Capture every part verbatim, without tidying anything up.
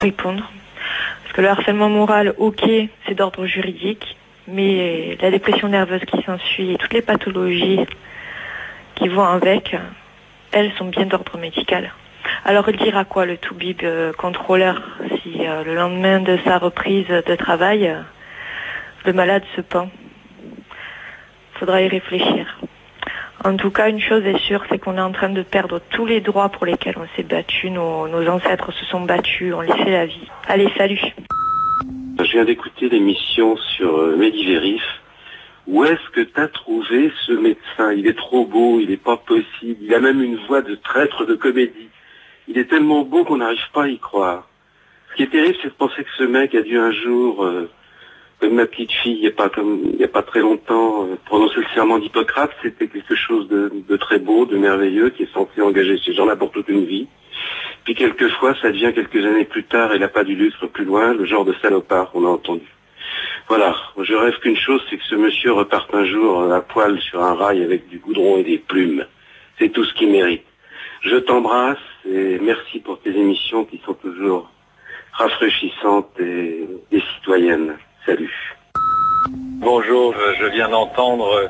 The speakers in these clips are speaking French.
répondre. Parce que le harcèlement moral, ok, c'est d'ordre juridique, mais la dépression nerveuse qui s'ensuit et toutes les pathologies qui vont avec, elles sont bien d'ordre médical. Alors il dira quoi le toubib euh, contrôleur si euh, le lendemain de sa reprise de travail, euh, le malade se pend? Faudra y réfléchir. En tout cas, une chose est sûre, c'est qu'on est en train de perdre tous les droits pour lesquels on s'est battu. Nos, nos ancêtres se sont battus, ont laissé la vie. Allez, salut. Je viens d'écouter l'émission sur euh, Medivérif. Où est-ce que t'as trouvé ce médecin? Il est trop beau, il n'est pas possible. Il a même une voix de traître de comédie. Il est tellement beau qu'on n'arrive pas à y croire. Ce qui est terrible, c'est de penser que ce mec a dû un jour, euh, comme ma petite fille, il n'y a pas comme, il y a pas très longtemps, euh, prononcer le serment d'Hippocrate. C'était quelque chose de, de très beau, de merveilleux, qui est censé engager ces gens-là pour toute une vie. Puis quelquefois, ça devient quelques années plus tard, et l'appât du lustre plus loin, le genre de salopard qu'on a entendu. Voilà, je rêve qu'une chose, c'est que ce monsieur reparte un jour à poil sur un rail avec du goudron et des plumes. C'est tout ce qu'il mérite. Je t'embrasse et merci pour tes émissions qui sont toujours rafraîchissantes et, et citoyennes. Salut. Bonjour, je viens d'entendre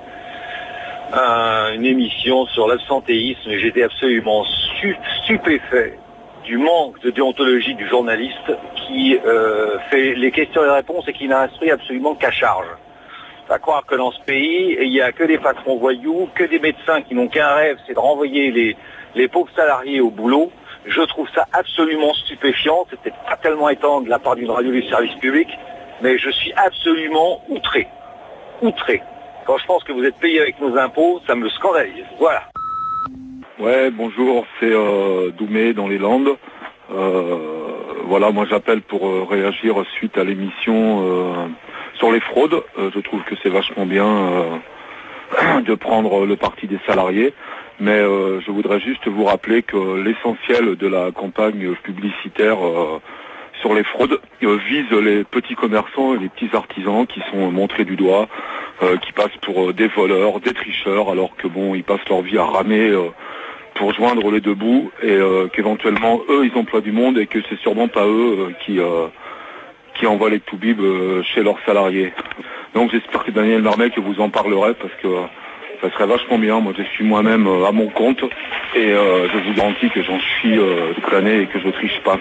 un, une émission sur l'absentéisme et j'étais absolument stu- stupéfait du manque de déontologie du journaliste qui euh, fait les questions et les réponses et qui n'a instruit absolument qu'à charge. À croire que dans ce pays, il n'y a que des patrons voyous, que des médecins qui n'ont qu'un rêve, c'est de renvoyer les, les pauvres salariés au boulot. Je trouve ça absolument stupéfiant. C'était pas tellement étonnant de la part d'une radio du service public, mais je suis absolument outré. Outré. Quand je pense que vous êtes payé avec nos impôts, ça me scandalise. Voilà. Ouais, bonjour, c'est euh, Doumé dans les Landes. Euh, voilà, moi j'appelle pour euh, réagir suite à l'émission euh, sur les fraudes. Euh, je trouve que c'est vachement bien euh, de prendre le parti des salariés. Mais euh, je voudrais juste vous rappeler que l'essentiel de la campagne publicitaire euh, sur les fraudes euh, vise les petits commerçants et les petits artisans qui sont montrés du doigt, euh, qui passent pour euh, des voleurs, des tricheurs, alors que bon, ils passent leur vie à ramer euh, pour joindre les deux bouts et euh, qu'éventuellement eux ils emploient du monde et que c'est sûrement pas eux euh, qui euh, qui envoient les toubibs euh, chez leurs salariés. Donc j'espère que Daniel Marmet que vous en parlerez parce que euh, ça serait vachement bien. Moi je suis moi-même euh, à mon compte et euh, je vous garantis que j'en suis euh, condamné et que je triche pas.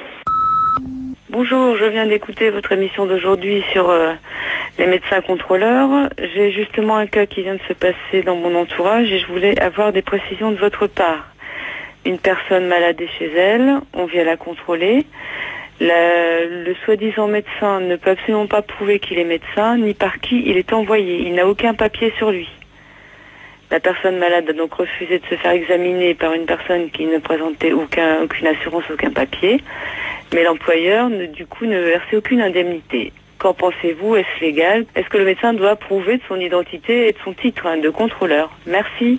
Bonjour, je viens d'écouter votre émission d'aujourd'hui sur euh, les médecins contrôleurs. J'ai justement un cas qui vient de se passer dans mon entourage et je voulais avoir des précisions de votre part. Une personne malade est chez elle, on vient la contrôler. La, le soi-disant médecin ne peut absolument pas prouver qu'il est médecin, ni par qui il est envoyé. Il n'a aucun papier sur lui. La personne malade a donc refusé de se faire examiner par une personne qui ne présentait aucun, aucune assurance, aucun papier. Mais l'employeur, ne, du coup, ne versait aucune indemnité. Qu'en pensez-vous? Est-ce légal? Est-ce que le médecin doit prouver de son identité et de son titre hein, de contrôleur? Merci.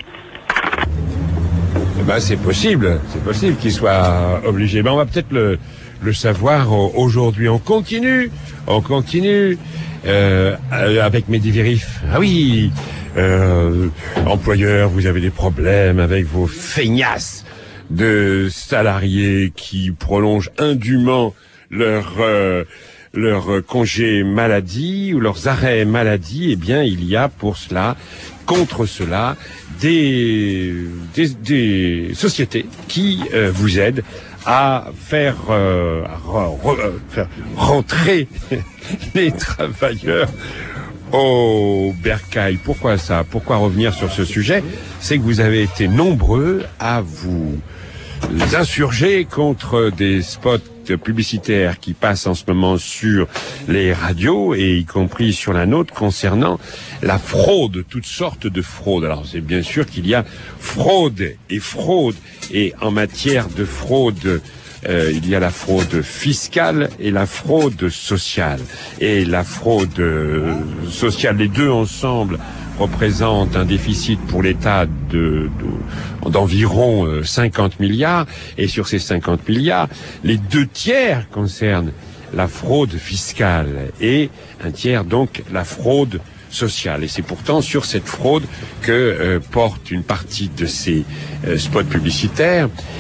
Ben, c'est possible, c'est possible qu'il soit obligé. Ben, on va peut-être le, le savoir aujourd'hui. On continue, on continue euh, avec Medivérif. Ah oui, euh, employeur, vous avez des problèmes avec vos feignasses de salariés qui prolongent indûment leur euh, leur congé maladie ou leurs arrêts maladie. Eh bien, il y a pour cela, contre cela, des des, des sociétés qui euh, vous aident à faire, euh, à re, re, faire rentrer les travailleurs au bercail. Pourquoi ça? Pourquoi revenir sur ce sujet? C'est que vous avez été nombreux à vous insurger contre des spots publicitaires qui passent en ce moment sur les radios et y compris sur la nôtre concernant la fraude, toutes sortes de fraudes. Alors c'est bien sûr qu'il y a fraude et fraude et en matière de fraude Euh, il y a la fraude fiscale et la fraude sociale. Et la fraude euh, sociale, les deux ensemble représentent un déficit pour l'État de, de, d'environ euh, cinquante milliards. Et sur ces cinquante milliards, les deux tiers concernent la fraude fiscale et un tiers donc la fraude sociale. Et c'est pourtant sur cette fraude que euh, porte une partie de ces euh, spots publicitaires.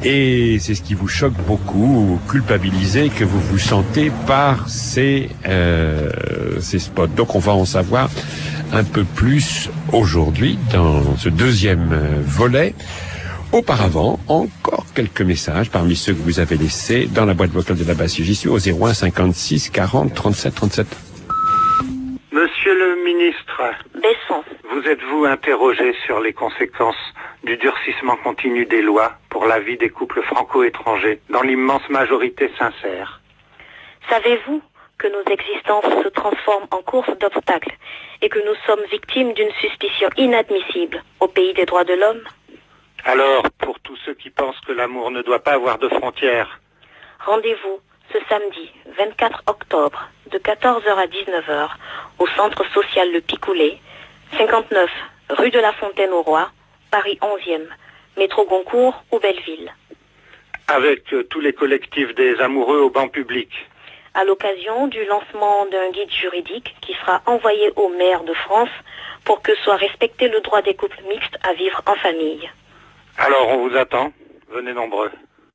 Et c'est ce qui vous choque beaucoup, culpabilisé, que vous vous sentez par ces, euh, ces spots. Donc on va en savoir un peu plus aujourd'hui dans ce deuxième volet. Auparavant, encore quelques messages parmi ceux que vous avez laissés dans la boîte vocale de la basse J C au zéro un cinquante-six quarante trente-sept trente-sept. Monsieur le ministre, Besson. vous êtes-vous interrogé sur les conséquences du durcissement continu des lois pour la vie des couples franco-étrangers dans l'immense majorité sincère? Savez-vous que nos existences se transforment en course d'obstacles et que nous sommes victimes d'une suspicion inadmissible au pays des droits de l'homme? Alors, pour tous ceux qui pensent que l'amour ne doit pas avoir de frontières, rendez-vous ce samedi vingt-quatre octobre de quatorze heures à dix-neuf heures au centre social Le Picoulet, cinquante-neuf rue de la Fontaine-au-Roi, Paris onzième, métro Goncourt ou Belleville. Avec euh, tous les collectifs des amoureux au banc public. À l'occasion du lancement d'un guide juridique qui sera envoyé aux maires de France pour que soit respecté le droit des couples mixtes à vivre en famille. Alors on vous attend, venez nombreux.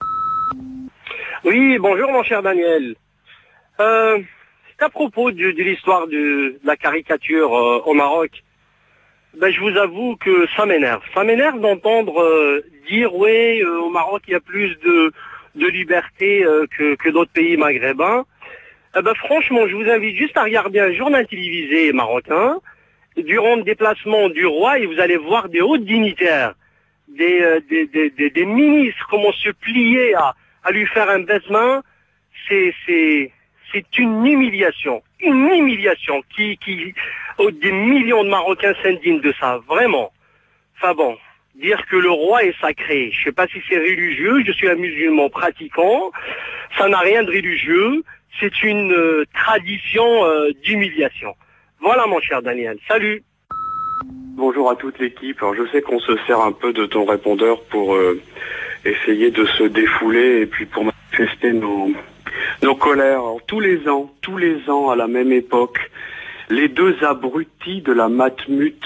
Oui, bonjour mon cher Daniel. Euh, c'est à propos de, de l'histoire de, de la caricature euh, au Maroc. Ben, je vous avoue que ça m'énerve. Ça m'énerve d'entendre euh, dire, oui, euh, au Maroc, il y a plus de, de liberté euh, que, que d'autres pays maghrébins. Eh ben, franchement, je vous invite juste à regarder un journal télévisé marocain durant le déplacement du roi et vous allez voir des hauts dignitaires, des, euh, des, des, des, des ministres, comment se plier à, à lui faire un baisement. C'est, c'est, c'est une humiliation. Une humiliation qui, qui, oh, des millions de Marocains s'indignent de ça, vraiment. Enfin bon, dire que le roi est sacré, je sais pas si c'est religieux, je suis un musulman pratiquant, ça n'a rien de religieux, c'est une euh, tradition euh, d'humiliation. Voilà mon cher Daniel, salut. Bonjour à toute l'équipe. Alors je sais qu'on se sert un peu de ton répondeur pour euh, essayer de se défouler et puis pour manifester nos, nos colères. Alors, tous les ans, tous les ans à la même époque, les deux abrutis de la Matmut.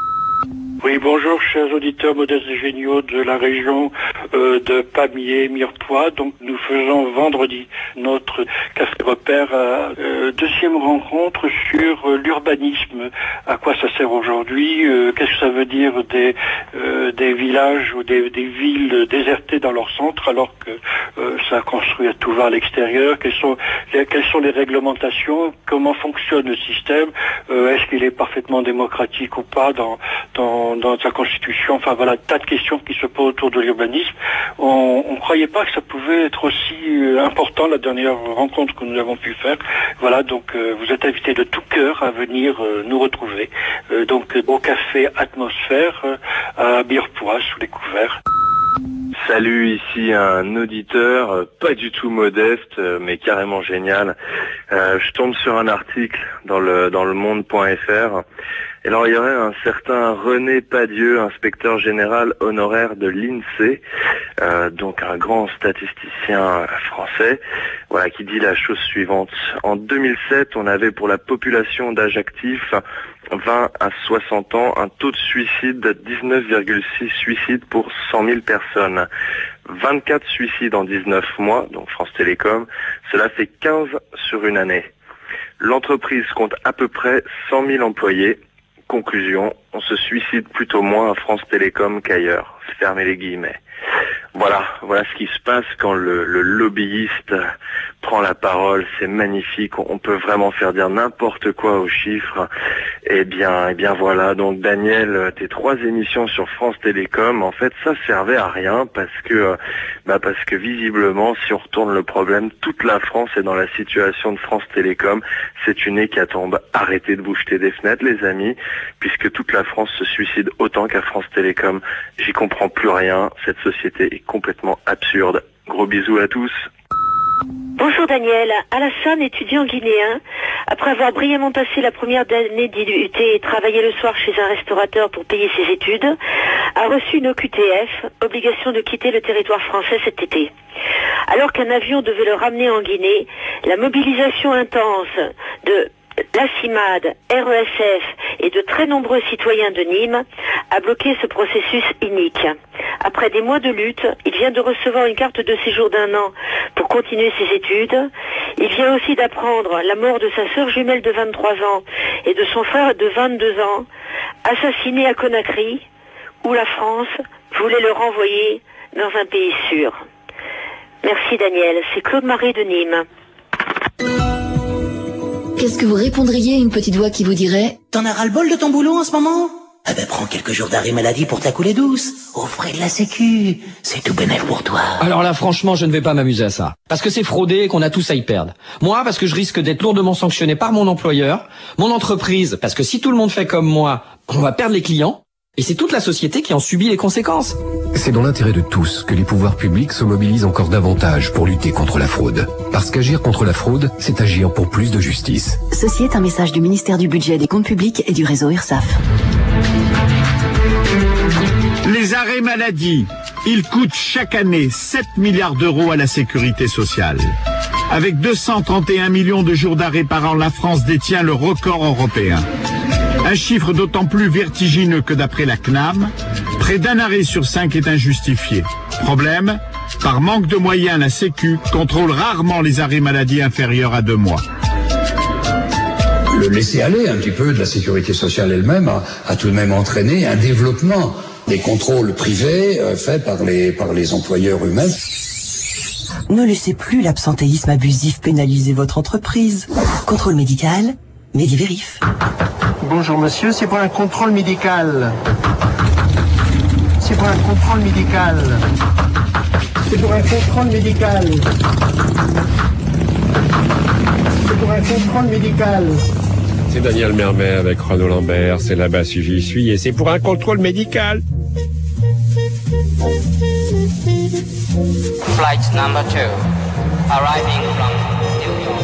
Oui, bonjour, chers auditeurs modestes et géniaux de la région euh, de Pamiers, Mirepoix. Donc, nous faisons vendredi notre café repère, euh, deuxième rencontre sur euh, l'urbanisme. À quoi ça sert aujourd'hui? euh, Qu'est-ce que ça veut dire des, euh, des villages ou des, des villes désertées dans leur centre alors que euh, ça construit à tout va à l'extérieur? Quelles sont, les, quelles sont les réglementations? Comment fonctionne le système? euh, Est-ce qu'il est parfaitement démocratique ou pas dans, dans dans sa constitution? Enfin voilà, tas de questions qui se posent autour de l'urbanisme. On ne croyait pas que ça pouvait être aussi euh, important la dernière rencontre que nous avons pu faire. Voilà, donc euh, vous êtes invités de tout cœur à venir euh, nous retrouver. Euh, donc au café Atmosphère euh, à Mirepoix sous les couverts. Salut, ici un auditeur, euh, pas du tout modeste, euh, mais carrément génial. Euh, je tombe sur un article dans le dans le monde point f r. Et alors il y aurait un certain René Padieu, inspecteur général honoraire de l'INSEE, euh, donc un grand statisticien français, voilà, qui dit la chose suivante. En deux mille sept, on avait pour la population d'âge actif vingt à soixante ans un taux de suicide de dix-neuf virgule six suicides pour cent mille personnes. vingt-quatre suicides en dix-neuf mois, donc France Télécom, cela fait quinze sur une année. L'entreprise compte à peu près cent mille employés. Conclusion, on se suicide plutôt moins à France Télécom qu'ailleurs. Fermez les guillemets. Voilà, voilà ce qui se passe quand le, le lobbyiste prend la parole. C'est magnifique. On peut vraiment faire dire n'importe quoi aux chiffres. Eh bien, eh bien voilà. Donc Daniel, tes trois émissions sur France Télécom, en fait, ça servait à rien parce que, bah parce que visiblement, si on retourne le problème, toute la France est dans la situation de France Télécom. C'est une hécatombe. Arrêtez de vous jeter des fenêtres, les amis, puisque toute la France se suicide autant qu'à France Télécom. J'y comprends plus rien. Cette société est complètement absurde. Gros bisous à tous. Bonjour Daniel, Alassane, étudiant guinéen, après avoir brillamment passé la première année d'I U T et travaillé le soir chez un restaurateur pour payer ses études, a reçu une O Q T F, obligation de quitter le territoire français cet été. Alors qu'un avion devait le ramener en Guinée, la mobilisation intense de la CIMAD, R E S F et de très nombreux citoyens de Nîmes a bloqué ce processus inique. Après des mois de lutte, il vient de recevoir une carte de séjour d'un an pour continuer ses études. Il vient aussi d'apprendre la mort de sa sœur jumelle de vingt-trois ans et de son frère de vingt-deux ans, assassinés à Conakry, où la France voulait le renvoyer dans un pays sûr. Merci Daniel, c'est Claude-Marie de Nîmes. Qu'est-ce que vous répondriez à une petite voix qui vous dirait « T'en as ras-le-bol de ton boulot en ce moment ? Ah ben prends quelques jours d'arrêt maladie pour ta couler douce, aux frais de la sécu, c'est tout bénef pour toi. » Alors là franchement je ne vais pas m'amuser à ça, parce que c'est fraudé et qu'on a tous à y perdre. Moi parce que je risque d'être lourdement sanctionné par mon employeur, mon entreprise parce que si tout le monde fait comme moi, on va perdre les clients, et c'est toute la société qui en subit les conséquences. C'est dans l'intérêt de tous que les pouvoirs publics se mobilisent encore davantage pour lutter contre la fraude. Parce qu'agir contre la fraude, c'est agir pour plus de justice. Ceci est un message du ministère du Budget et des Comptes Publics et du réseau URSSAF. Les arrêts maladie, ils coûtent chaque année sept milliards d'euros à la sécurité sociale. Avec deux cent trente et un millions de jours d'arrêt par an, la France détient le record européen. Un chiffre d'autant plus vertigineux que d'après la C N A M, près d'un arrêt sur cinq est injustifié. Problème, par manque de moyens, la Sécu contrôle rarement les arrêts maladie inférieurs à deux mois. Le laisser-aller un petit peu de la sécurité sociale elle-même a, a tout de même entraîné un développement des contrôles privés euh, faits par les, par les employeurs eux-mêmes. Ne laissez plus l'absentéisme abusif pénaliser votre entreprise. Contrôle médical, Medivérif. Bonjour monsieur, c'est pour un contrôle médical. C'est pour un contrôle médical. C'est pour un contrôle médical. C'est pour un contrôle médical. C'est Daniel Mermet avec Renaud Lambert, c'est là-bas si j'y suis, et c'est pour un contrôle médical. Flight number two, arriving from New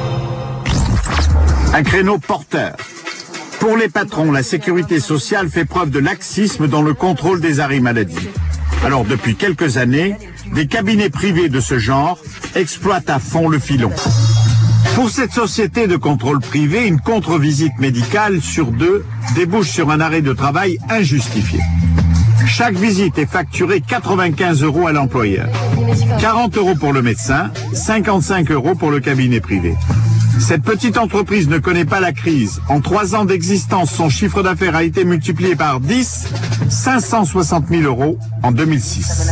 York. Un créneau porteur. Pour les patrons, la sécurité sociale fait preuve de laxisme dans le contrôle des arrêts maladie. Alors depuis quelques années, des cabinets privés de ce genre exploitent à fond le filon. Pour cette société de contrôle privé, une contre-visite médicale sur deux débouche sur un arrêt de travail injustifié. Chaque visite est facturée quatre-vingt-quinze euros à l'employeur. quarante euros pour le médecin, cinquante-cinq euros pour le cabinet privé. Cette petite entreprise ne connaît pas la crise. En trois ans d'existence, son chiffre d'affaires a été multiplié par dix, cinq cent soixante mille euros en deux mille six.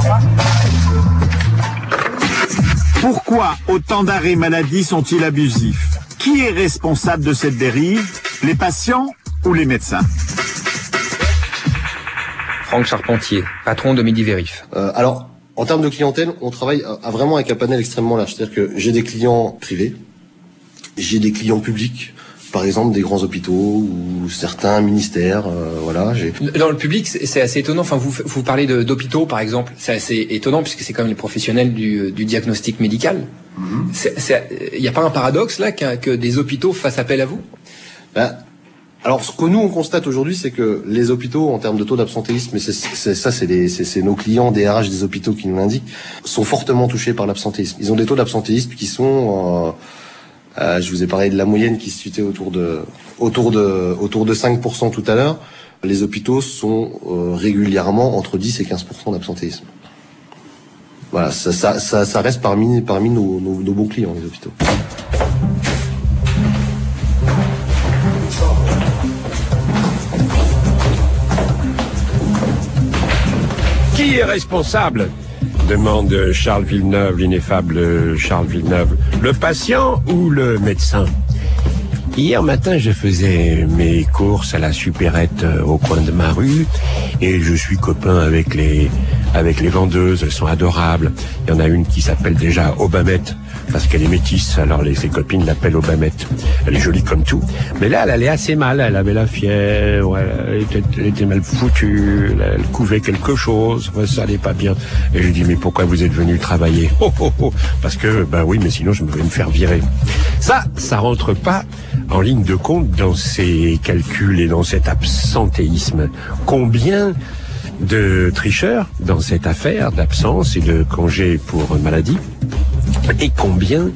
Pourquoi autant d'arrêts maladie sont-ils abusifs? Qui est responsable de cette dérive? Les patients ou les médecins? Franck Charpentier, patron de Medivérif. Euh, alors, en termes de clientèle, on travaille à, à vraiment avec un panel extrêmement large. C'est-à-dire que j'ai des clients privés, j'ai des clients publics, par exemple des grands hôpitaux ou certains ministères, euh, voilà. J'ai... Dans le public, c'est assez étonnant. Enfin, vous vous parlez de, d'hôpitaux, par exemple. C'est assez étonnant puisque c'est quand même les professionnels du, du diagnostic médical. Mm-hmm. Il n'y a pas un paradoxe là que, que des hôpitaux fassent appel à vous? Ben, alors, ce que nous on constate aujourd'hui, c'est que les hôpitaux, en termes de taux d'absentéisme, et c'est, c'est ça, c'est, les, c'est, c'est nos clients D R H des hôpitaux qui nous l'indiquent, sont fortement touchés par l'absentéisme. Ils ont des taux d'absentéisme qui sont euh, Euh, je vous ai parlé de la moyenne qui se situait autour de autour de autour de cinq pour cent tout à l'heure. Les hôpitaux sont euh, régulièrement entre dix et quinze pour cent d'absentéisme. Voilà, ça, ça, ça, ça reste parmi parmi nos, nos, nos bons clients, les hôpitaux. Qui est responsable ? Demande Charles Villeneuve, l'ineffable Charles Villeneuve. Le patient ou le médecin? Hier matin, je faisais mes courses à la supérette au coin de ma rue et je suis copain avec les avec les vendeuses. Elles sont adorables. Il y en a une qui s'appelle déjà Obamette parce qu'elle est métisse. Alors les, ses copines l'appellent Obamette. Elle est jolie comme tout. Mais là, elle allait assez mal. Elle avait la fièvre. Elle était, elle était mal foutue. Elle, elle couvait quelque chose. Enfin, ça allait pas bien. Et je lui dis, mais pourquoi vous êtes venu travailler? Oh, oh, oh. Parce que, ben oui, mais sinon je vais me faire virer. Ça, ça rentre pas en ligne de compte dans ces calculs et dans cet absentéisme. Combien de tricheurs dans cette affaire d'absence et de congés pour maladie, et combien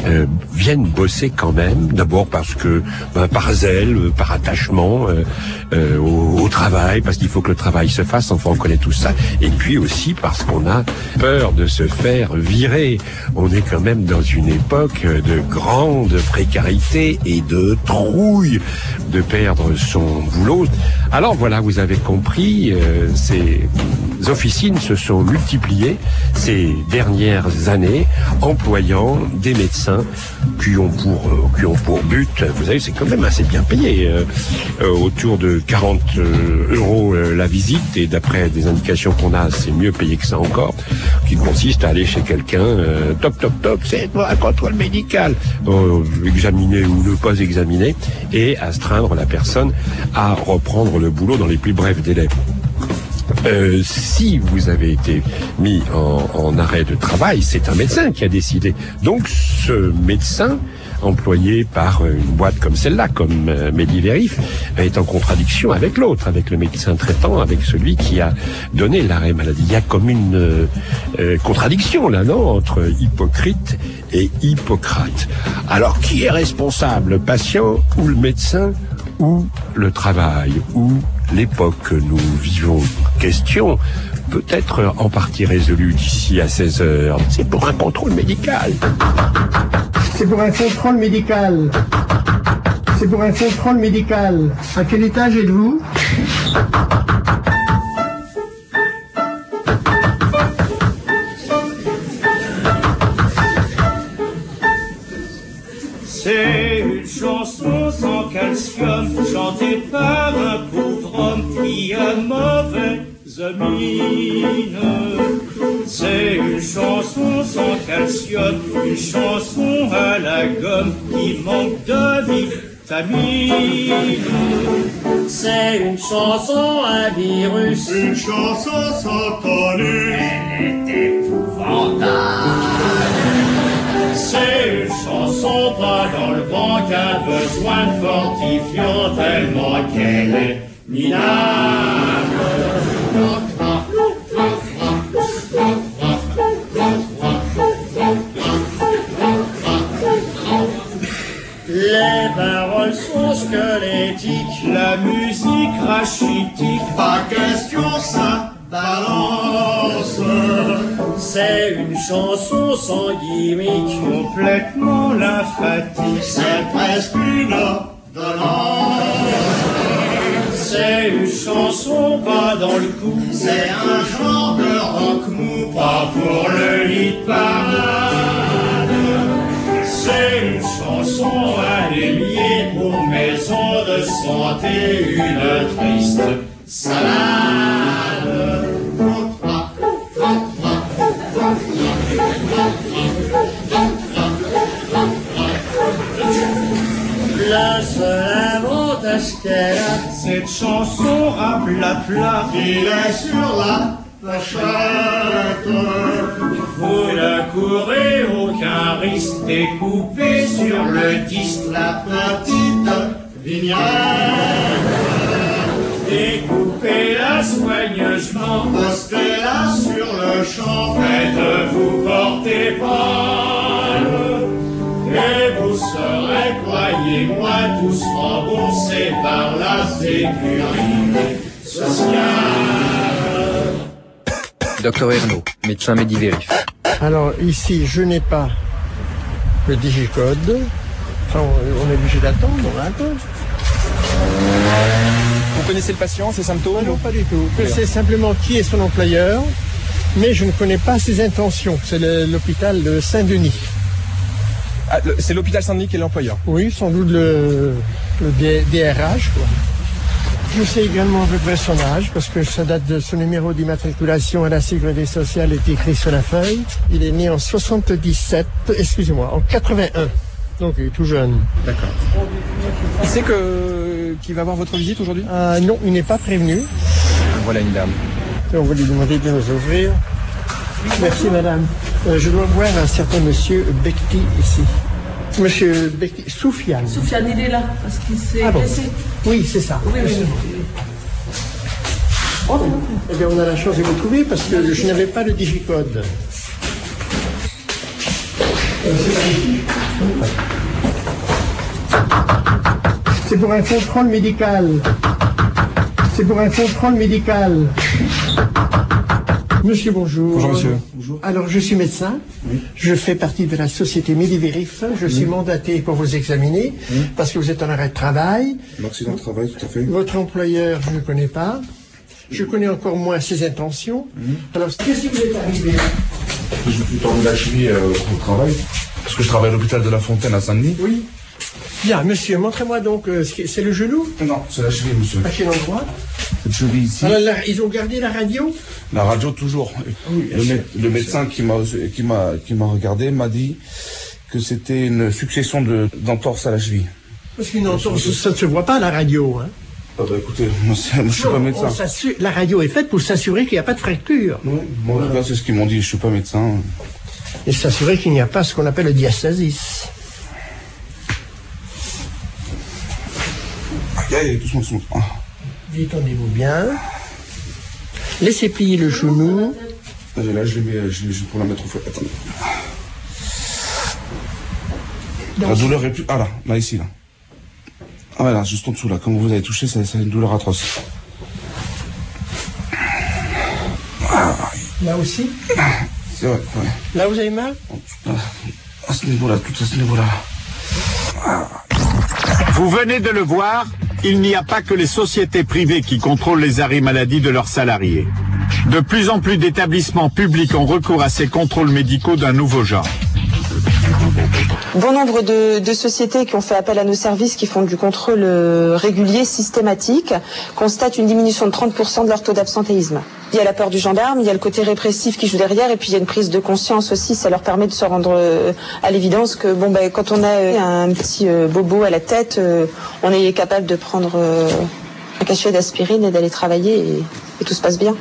euh, viennent bosser quand même, d'abord parce que ben, par zèle, par attachement euh, euh, au, au travail, parce qu'il faut que le travail se fasse, enfin on connaît tout ça, et puis aussi parce qu'on a peur de se faire virer. On est quand même dans une époque de grande précarité et de trouille de perdre son boulot. Alors voilà, vous avez compris, euh, ces officines se sont multipliées ces dernières années, employant des médecins qui ont pour euh, qui ont pour but, vous savez, c'est quand même assez bien payé, euh, euh, autour de quarante euros euh, la visite, et d'après des indications qu'on a, c'est mieux payé que ça encore, qui consiste à aller chez quelqu'un, euh, toc toc toc, c'est un contrôle médical, euh, examiner ou ne pas examiner, et astreindre la personne à reprendre le boulot dans les plus brefs délais. Euh, si vous avez été mis en, en arrêt de travail, c'est un médecin qui a décidé. Donc ce médecin, employé par une boîte comme celle-là, comme euh, Mediverif, est en contradiction avec l'autre, avec le médecin traitant, avec celui qui a donné l'arrêt maladie. Il y a comme une euh, euh, contradiction là, non, entre hypocrite et Hippocrate. Alors qui est responsable, le patient ou le médecin, ou le travail, ou l'époque que nous vivons? Question peut-être en partie résolue d'ici à seize heures. C'est pour un contrôle médical. C'est pour un contrôle médical. C'est pour un contrôle médical. À quel étage êtes-vous? C'est une chanson sans calcium, chantée par un pauvre homme qui a mauvaise mine. C'est une chanson sans calcium, une chanson à la gomme qui manque de vitamine. C'est une chanson à virus, une chanson sans tonus, elle est épouvantable. C'est une chanson pas dans le vent qui a besoin de fortifiant tellement qu'elle est minable. Les paroles sont squelettiques, la musique rachitique, pas question ça balance. C'est une chanson sans gimmick, complètement lymphatique, c'est presque une ordonnance. C'est une chanson pas dans le coup, c'est un genre de rock mou, pas pour le lit de parade. C'est une chanson anémiée pour maison de santé, une triste salade. Le seul avantage qu'elle a, cette chanson à plat plat, il est sur la pochette. Vous ne courez aucun risque, découpez sur le disque la petite vignette. Découpez-la soigneusement, postez-la sur le champ, faites-vous porter pâle. Et vous serez, croyez-moi, tous remboursés par la sécurité sociale. Docteur Ernaud, médecin Mediverif. Alors ici, je n'ai pas le digicode. Enfin, on est obligé d'attendre un peu. Vous connaissez le patient, ses symptômes? Non, pas du tout. Je sais simplement qui est son employeur, mais je ne connais pas ses intentions. C'est le- l'hôpital de Saint-Denis. Ah, le- c'est l'hôpital Saint-Denis qui est l'employeur? Oui, sans doute le, le D- DRH, quoi. Je sais également à peu près son âge, parce que ça date de son numéro d'immatriculation à la Sécurité sociale est écrit sur la feuille. Il est né en soixante-dix-sept, excusez-moi, en quatre-vingt-un. Donc il est tout jeune. D'accord. Il sait que qu'il va avoir votre visite aujourd'hui? Ah non, il n'est pas prévenu. Voilà une dame. On va lui demander de nous ouvrir. Merci madame. Euh, je dois voir un certain monsieur Bekti ici. Monsieur Bekti, Soufiane. Soufiane, il est là, parce qu'il s'est Ah bon. blessé. Oui, c'est ça. Oui, oui, oui. Oh, eh bien, on a la chance de vous trouver parce que je n'avais pas le digicode. Euh, c'est magnifique. C'est pour un contrôle médical. C'est pour un contrôle médical. Monsieur, bonjour. Bonjour, monsieur. Bonjour. Alors, je suis médecin. Oui. Je fais partie de la société Medivérif. Je oui. suis mandaté pour vous examiner oui. parce que vous êtes en arrêt de travail. L'accident de travail, tout à fait. Votre employeur, je ne connais pas. Je connais encore moins ses intentions. Oui. Alors, qu'est-ce qui vous est arrivé? Je suis tombé la cheville euh, au travail. Parce que je travaille à l'hôpital de la Fontaine à Saint-Denis. Oui. Bien, monsieur, montrez-moi donc, euh, c'est le genou? Non, c'est la cheville, monsieur. À quel endroit? Cette cheville ici. Alors, là, ils ont gardé la radio? La radio, toujours. Oui, le, mé le médecin qui m'a qui m'a qui m'a regardé m'a dit que c'était une succession de d'entorses à la cheville. Parce qu'une entorse, ça ne se voit pas à la radio, hein? Ah bah écoutez, moi, moi je suis non, pas médecin. La radio est faite pour s'assurer qu'il n'y a pas de fracture. Oui, bon, en tout cas, c'est ce qu'ils m'ont dit, je suis pas médecin. Et s'assurer qu'il n'y a pas ce qu'on appelle le diastasis. Aïe, doucement, doucement. Ah. Détendez-vous bien. Laissez plier le genou. Là, je l'ai mis, je l'ai pour la mettre au feu. Attendez. La douleur est plus... Ah là, là, ici, là. Ah ouais, là, juste en dessous, là. Comme vous avez touché, c'est une douleur atroce. Ah. Là aussi? C'est vrai, ouais. Là, vous avez mal? À ce niveau-là, tout à ce niveau-là. Ah. Vous venez de le voir, il n'y a pas que les sociétés privées qui contrôlent les arrêts maladie de leurs salariés. De plus en plus d'établissements publics ont recours à ces contrôles médicaux d'un nouveau genre. Bon nombre de, de sociétés qui ont fait appel à nos services, qui font du contrôle euh, régulier, systématique, constatent une diminution de trente pour cent de leur taux d'absentéisme. Il y a la peur du gendarme, il y a le côté répressif qui joue derrière, et puis il y a une prise de conscience aussi. Ça leur permet de se rendre euh, à l'évidence que bon, ben, quand on a euh, un petit euh, bobo à la tête, euh, on est capable de prendre euh, un cachet d'aspirine et d'aller travailler, et, et tout se passe bien.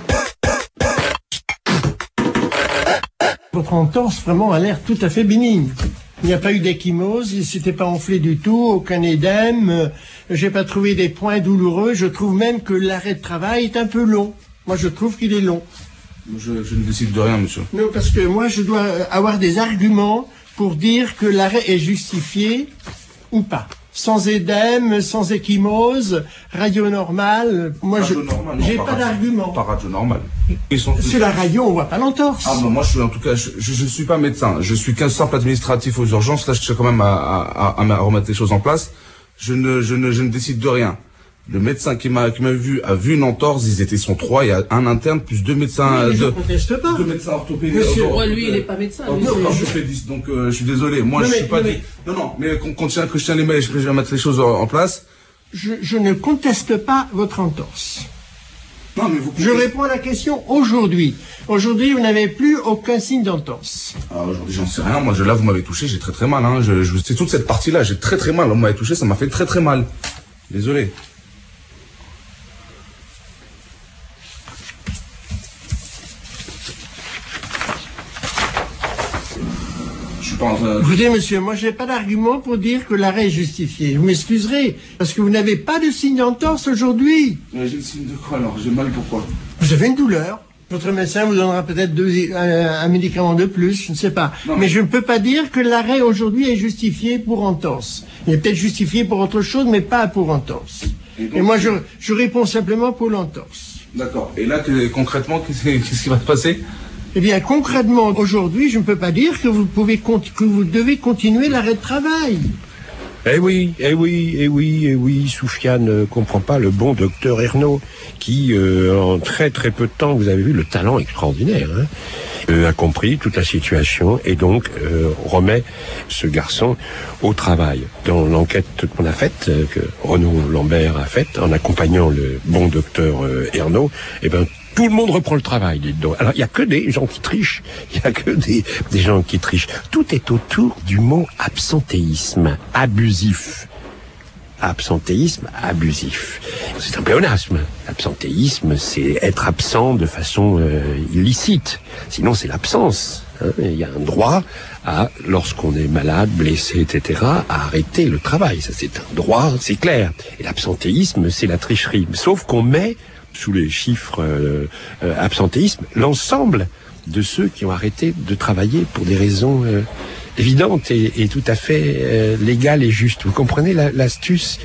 Votre entorse vraiment a l'air tout à fait bénigne. Il n'y a pas eu d'échymose, il ne s'était pas enflé du tout, aucun édème, euh, j'ai pas trouvé des points douloureux, je trouve même que l'arrêt de travail est un peu long. Moi, je trouve qu'il est long. Je, je ne décide de rien, monsieur. Non, parce que moi, je dois avoir des arguments pour dire que l'arrêt est justifié ou pas. Sans édème, sans échymose, radio normale. Moi, radio je j'ai pas, pas d'argument. Pas radio normale. Sont... Sur la radio, on voit pas l'entorse. Ah bon, moi, je suis en tout cas, je, je, je suis pas médecin. Je suis qu'un simple administratif aux urgences. Là, je suis quand même à, à, à, à remettre les choses en place. Je ne, je ne, je ne décide de rien. Le médecin qui m'a qui m'a vu a vu une entorse. Ils étaient sont trois. Il y a un interne plus deux médecins. Oui, deux, je conteste pas. Deux médecins orthopédistes. Monsieur, ouais, lui, il n'est pas médecin. Lui, non, orthopédiste. Donc, euh, je suis désolé. Moi, non, je mais, suis pas. Non, dit... mais, non, non. Mais qu'on qu tient que je tiens les mains, je vais mettre les choses en, en place. Je, je ne conteste pas votre entorse. Non, mais vous. Je réponds à la question aujourd'hui. Aujourd'hui, vous n'avez plus aucun signe d'entorse. Ah, aujourd'hui, j'en sais rien. Moi, je, là, vous m'avez touché. J'ai très très mal. Hein. Je, je, c'est toute cette partie-là. J'ai très très mal. Vous m'avez touché. Ça m'a fait très très mal. Désolé. Écoutez, monsieur, moi, je n'ai pas d'argument pour dire que l'arrêt est justifié. Vous m'excuserez, parce que vous n'avez pas de signe d'entorse aujourd'hui. Mais j'ai le signe de quoi, alors? J'ai mal pourquoi? Vous avez une douleur. Votre médecin vous donnera peut-être un, un médicament de plus, je ne sais pas. Non, mais... mais je ne peux pas dire que l'arrêt aujourd'hui est justifié pour entorse. Il est peut-être justifié pour autre chose, mais pas pour entorse. Et, donc, Et moi, je, je réponds simplement pour l'entorse. D'accord. Et là, que, concrètement, qu'est-ce qui va se passer? Eh bien, concrètement, aujourd'hui, je ne peux pas dire que vous pouvez, que vous devez continuer l'arrêt de travail. Eh oui, eh oui, eh oui, eh oui, Soufiane ne comprend pas le bon docteur Ernaud, qui, euh, en très très peu de temps, vous avez vu le talent extraordinaire, hein, euh, a compris toute la situation et donc euh, remet ce garçon au travail. Dans l'enquête qu'on a faite, euh, que Renaud Lambert a faite, en accompagnant le bon docteur euh, Ernaud, eh ben tout le monde reprend le travail, dites donc. Alors, il n'y a que des gens qui trichent. Il n'y a que des, des gens qui trichent. Tout est autour du mot absentéisme, abusif. Absentéisme, abusif. C'est un pléonasme. L'absentéisme, c'est être absent de façon euh, illicite. Sinon, c'est l'absence. Hein. Il y a un droit à, lorsqu'on est malade, blessé, et cetera, à arrêter le travail. Ça, c'est un droit, c'est clair. Et l'absentéisme, c'est la tricherie. Sauf qu'on met sous les chiffres euh, euh, absentéisme, l'ensemble de ceux qui ont arrêté de travailler pour des raisons euh, évidente et, et tout à fait euh, légale et juste. Vous comprenez la, l'astuce?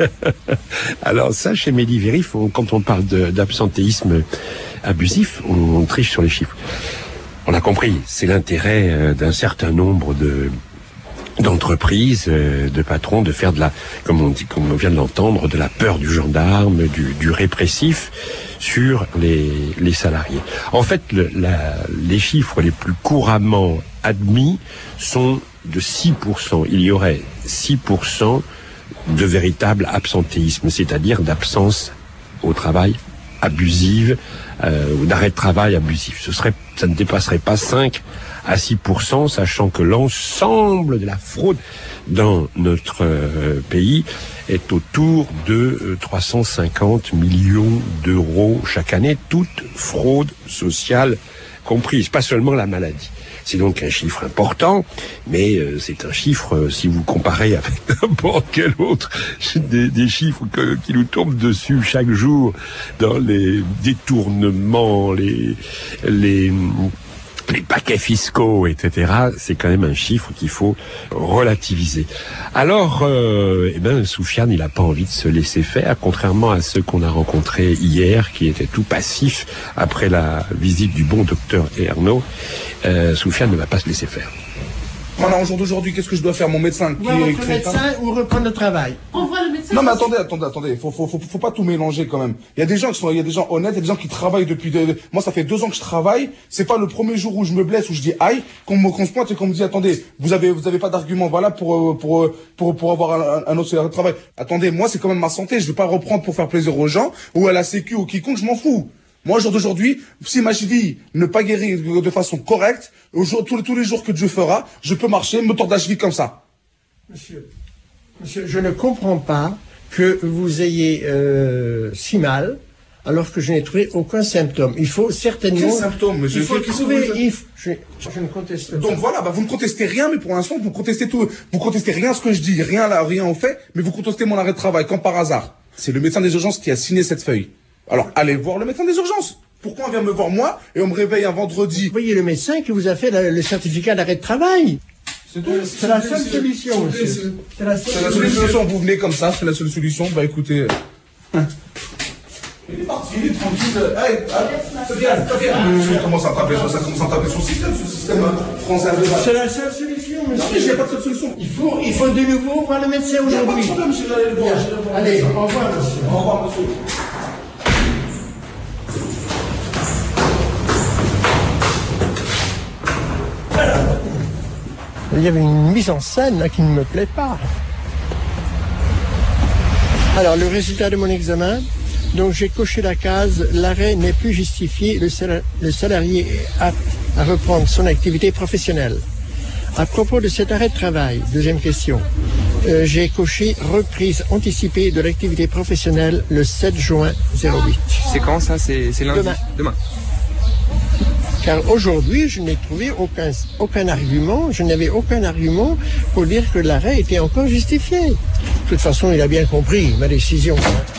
Alors ça, chez Medivérif, on, quand on parle de, d'absentéisme abusif, on, on triche sur les chiffres. On a compris, c'est l'intérêt euh, d'un certain nombre de d'entreprises, euh, de patrons, de faire de la, comme on dit, comme on vient de l'entendre, de la peur du gendarme, du, du répressif sur les, les salariés. En fait, le, la, les chiffres les plus couramment admis sont de six pour cent. Il y aurait six pour cent de véritable absentéisme, c'est-à-dire d'absence au travail abusive, euh, ou d'arrêt de travail abusif. Ce serait, ça ne dépasserait pas cinq à six pour cent, sachant que l'ensemble de la fraude dans notre euh, pays est autour de euh, trois cent cinquante millions d'euros chaque année, toute fraude sociale comprise, pas seulement la maladie. C'est donc un chiffre important, mais euh, c'est un chiffre, euh, si vous comparez avec n'importe quel autre, des, des chiffres que, qui nous tombent dessus chaque jour dans les détournements, les... les les paquets fiscaux, et cetera, c'est quand même un chiffre qu'il faut relativiser. Alors, euh, eh ben, Soufiane, il n'a pas envie de se laisser faire, contrairement à ceux qu'on a rencontrés hier, qui étaient tout passifs après la visite du bon docteur Ernaud. Euh, Soufiane ne va pas se laisser faire. Voilà, au jour d'aujourd'hui, qu'est-ce que je dois faire? Mon médecin qui Voir est votre médecin ou reprendre le travail. On voit le médecin. Non mais attendez, attendez, attendez, faut, faut, faut, faut pas tout mélanger quand même. Il y a des gens qui sont, il y a des gens honnêtes, il y a des gens qui travaillent depuis. De... Moi, ça fait deux ans que je travaille. C'est pas le premier jour où je me blesse, où je dis aïe, qu'on me qu'on se pointe et qu'on me dit attendez, vous avez, vous avez pas d'argument, voilà pour pour pour pour avoir un, un autre salaire de travail. Attendez, moi c'est quand même ma santé, je vais pas reprendre pour faire plaisir aux gens ou à la Sécu ou quiconque, je m'en fous. Moi, au jour d'aujourd'hui, si ma cheville ne pas guérir de façon correcte, au jour, tous, les, tous les jours que Dieu fera, je peux marcher, me tordre la cheville comme ça. Monsieur, monsieur, je ne comprends pas que vous ayez euh, si mal, alors que je n'ai trouvé aucun symptôme. Il faut certainement... Quel symptôme? Il faut qu'est-ce trouver... que vous... il faut, je, je ne conteste pas. Donc voilà, bah vous ne contestez rien, mais pour l'instant, vous contestez tout. Vous contestez rien à ce que je dis, rien là, rien au fait, mais vous contestez mon arrêt de travail, comme par hasard. C'est le médecin des urgences qui a signé cette feuille. Alors, allez voir le médecin des urgences. Pourquoi on vient me voir moi et on me réveille un vendredi? Vous voyez le médecin qui vous a fait la, le certificat d'arrêt de travail. C'est tout. C'est la seule solution, monsieur. C'est la seule solution. Vous venez comme ça, c'est la seule solution. Bah écoutez... Hein. Il est parti, il est tranquille. Hey, c'est bien, c'est bien. Ça commence à taper, ça commence à taper son système, ce système français. C'est la seule solution, monsieur. Non, mais j'ai pas de seule solution. Il faut, il faut de nouveau voir le médecin aujourd'hui. Il n'y a pas de problème, je vais aller le voir. Allez, au revoir, monsieur. Au revoir, monsieur. Il y avait une mise en scène là, qui ne me plaît pas. Alors, le résultat de mon examen, donc j'ai coché la case, l'arrêt n'est plus justifié, le, sal- le salarié est apte à reprendre son activité professionnelle. À propos de cet arrêt de travail, deuxième question, euh, j'ai coché reprise anticipée de l'activité professionnelle le sept juin zéro huit. C'est quand ça? C'est, c'est lundi? Demain. Demain. Car aujourd'hui, je n'ai trouvé aucun, aucun argument, je n'avais aucun argument pour dire que l'arrêt était encore justifié. De toute façon, il a bien compris ma décision.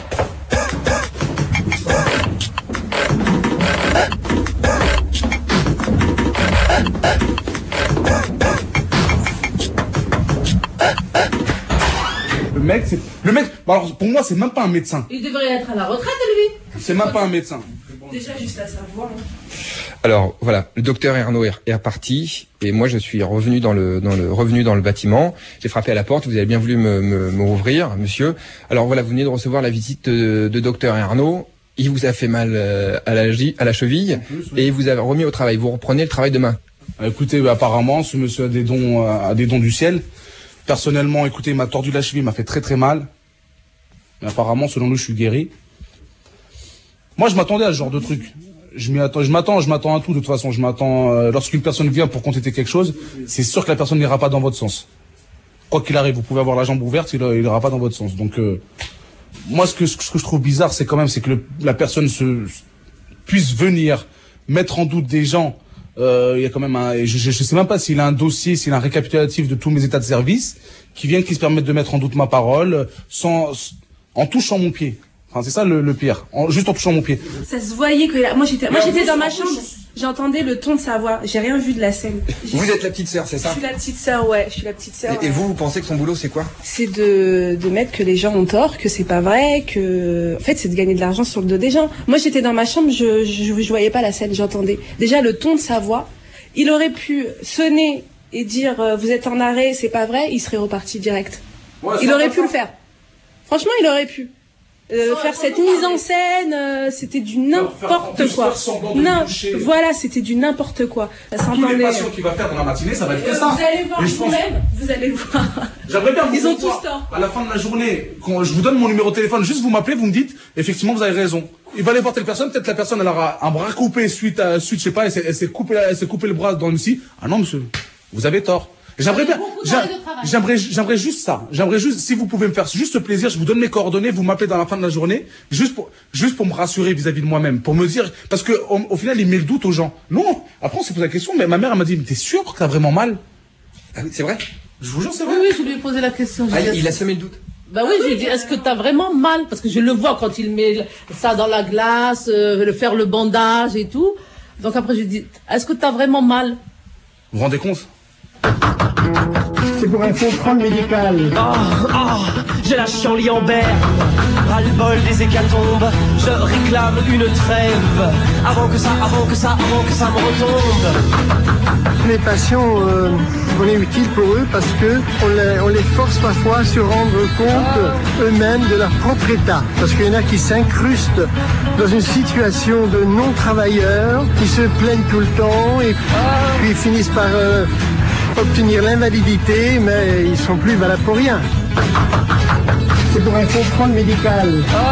Le mec, c'est... Le mec, alors pour moi, c'est même pas un médecin. Il devrait être à la retraite, lui. C'est même pas un médecin. Déjà, juste à savoir. Alors voilà, le docteur Ernaud est, est reparti et moi je suis revenu dans le dans le revenu dans le bâtiment. J'ai frappé à la porte, vous avez bien voulu me me, me ouvrir, monsieur. Alors voilà, vous venez de recevoir la visite de, de docteur Ernaud. Il vous a fait mal euh, à la à la cheville plus, oui. Et il vous a remis au travail. Vous reprenez le travail demain. Écoutez, bah, apparemment, ce monsieur a des dons a des dons du ciel. Personnellement, écoutez, il m'a tordu la cheville, il m'a fait très très mal. Mais apparemment, selon lui, je suis guéri. Moi, je m'attendais à ce genre de truc. Je m'y attends, je m'attends, je m'attends à tout de toute façon. Je m'attends. Euh, lorsqu'une personne vient pour contester quelque chose, c'est sûr que la personne n'ira pas dans votre sens. Quoi qu'il arrive, vous pouvez avoir la jambe ouverte, il n'ira pas dans votre sens. Donc, euh, moi, ce que ce que je trouve bizarre, c'est quand même, c'est que le, la personne se puisse venir mettre en doute des gens. Euh, il y a quand même un. Je, je, je sais même pas s'il a un dossier, s'il a un récapitulatif de tous mes états de service, qui viennent, qui se permettent de mettre en doute ma parole, sans, en touchant mon pied. Enfin, c'est ça le, le pire. En, juste en touchant mon pied. Ça se voyait que moi j'étais, moi j'étais dans ma chambre, j'entendais le ton de sa voix. J'ai rien vu de la scène. Vous êtes la petite sœur, c'est ça? Je suis la petite sœur, ouais. Je suis la petite sœur. Et, et vous, vous pensez que son boulot, c'est quoi? C'est de de mettre que les gens ont tort, que c'est pas vrai, que en fait c'est de gagner de l'argent sur le dos des gens. Moi j'étais dans ma chambre, je je, je voyais pas la scène, j'entendais. Déjà le ton de sa voix, il aurait pu sonner et dire euh, vous êtes en arrêt, c'est pas vrai, il serait reparti direct. Ouais, il aurait pu le faire. Franchement, il aurait pu. Euh, faire cette mise en scène, euh, c'était du n'importe quoi. Non, voilà, c'était du n'importe quoi. Ça s'entendait. Tous les patients qu'il va faire dans la matinée, ça va être que ça. Vous allez voir vous-même, vous allez voir. J'aimerais bien vous Ils ont voir, tous tort. à la fin de la journée, quand je vous donne mon numéro de téléphone, juste vous m'appelez, vous me dites, effectivement, vous avez raison. Il va aller voir telle personne, peut-être la personne, elle aura un bras coupé suite à, suite, je sais pas, elle s'est, elle s'est coupé, elle s'est coupé le bras dans une scie. Ah non, monsieur, vous avez tort. J'aimerais bien, j'aimerais, j'aimerais juste ça. J'aimerais juste, si vous pouvez me faire juste ce plaisir, je vous donne mes coordonnées, vous m'appelez dans la fin de la journée, juste pour, juste pour me rassurer vis-à-vis de moi-même, pour me dire, parce que au, au final, il met le doute aux gens. Non. Après, on s'est posé la question, mais ma mère, elle m'a dit, mais t'es sûr que t'as vraiment mal? Ah oui, c'est vrai? Je vous jure, c'est vrai. Oui, oui, je lui ai posé la question. Ah, il a semé le doute. Bah oui, je lui ai dit, est-ce que t'as vraiment mal? Parce que je le vois quand il met ça dans la glace, euh, le faire le bandage et tout. Donc après, je lui dis, est-ce que t'as vraiment mal? Vous vous rendez compte? C'est pour un contrôle médical. Oh, oh, j'ai la chienlit en berne. Ras-le-bol des hécatombes. Je réclame une trêve. Avant que ça, avant que ça, avant que ça me retombe. Les patients, euh, on est utile pour eux parce que on les, on les force parfois à se rendre compte eux-mêmes de leur propre état. Parce qu'il y en a qui s'incrustent dans une situation de non-travailleurs, qui se plaignent tout le temps et puis finissent par euh, obtenir l'invalidité, mais ils sont plus valables pour rien. C'est pour un contrôle médical.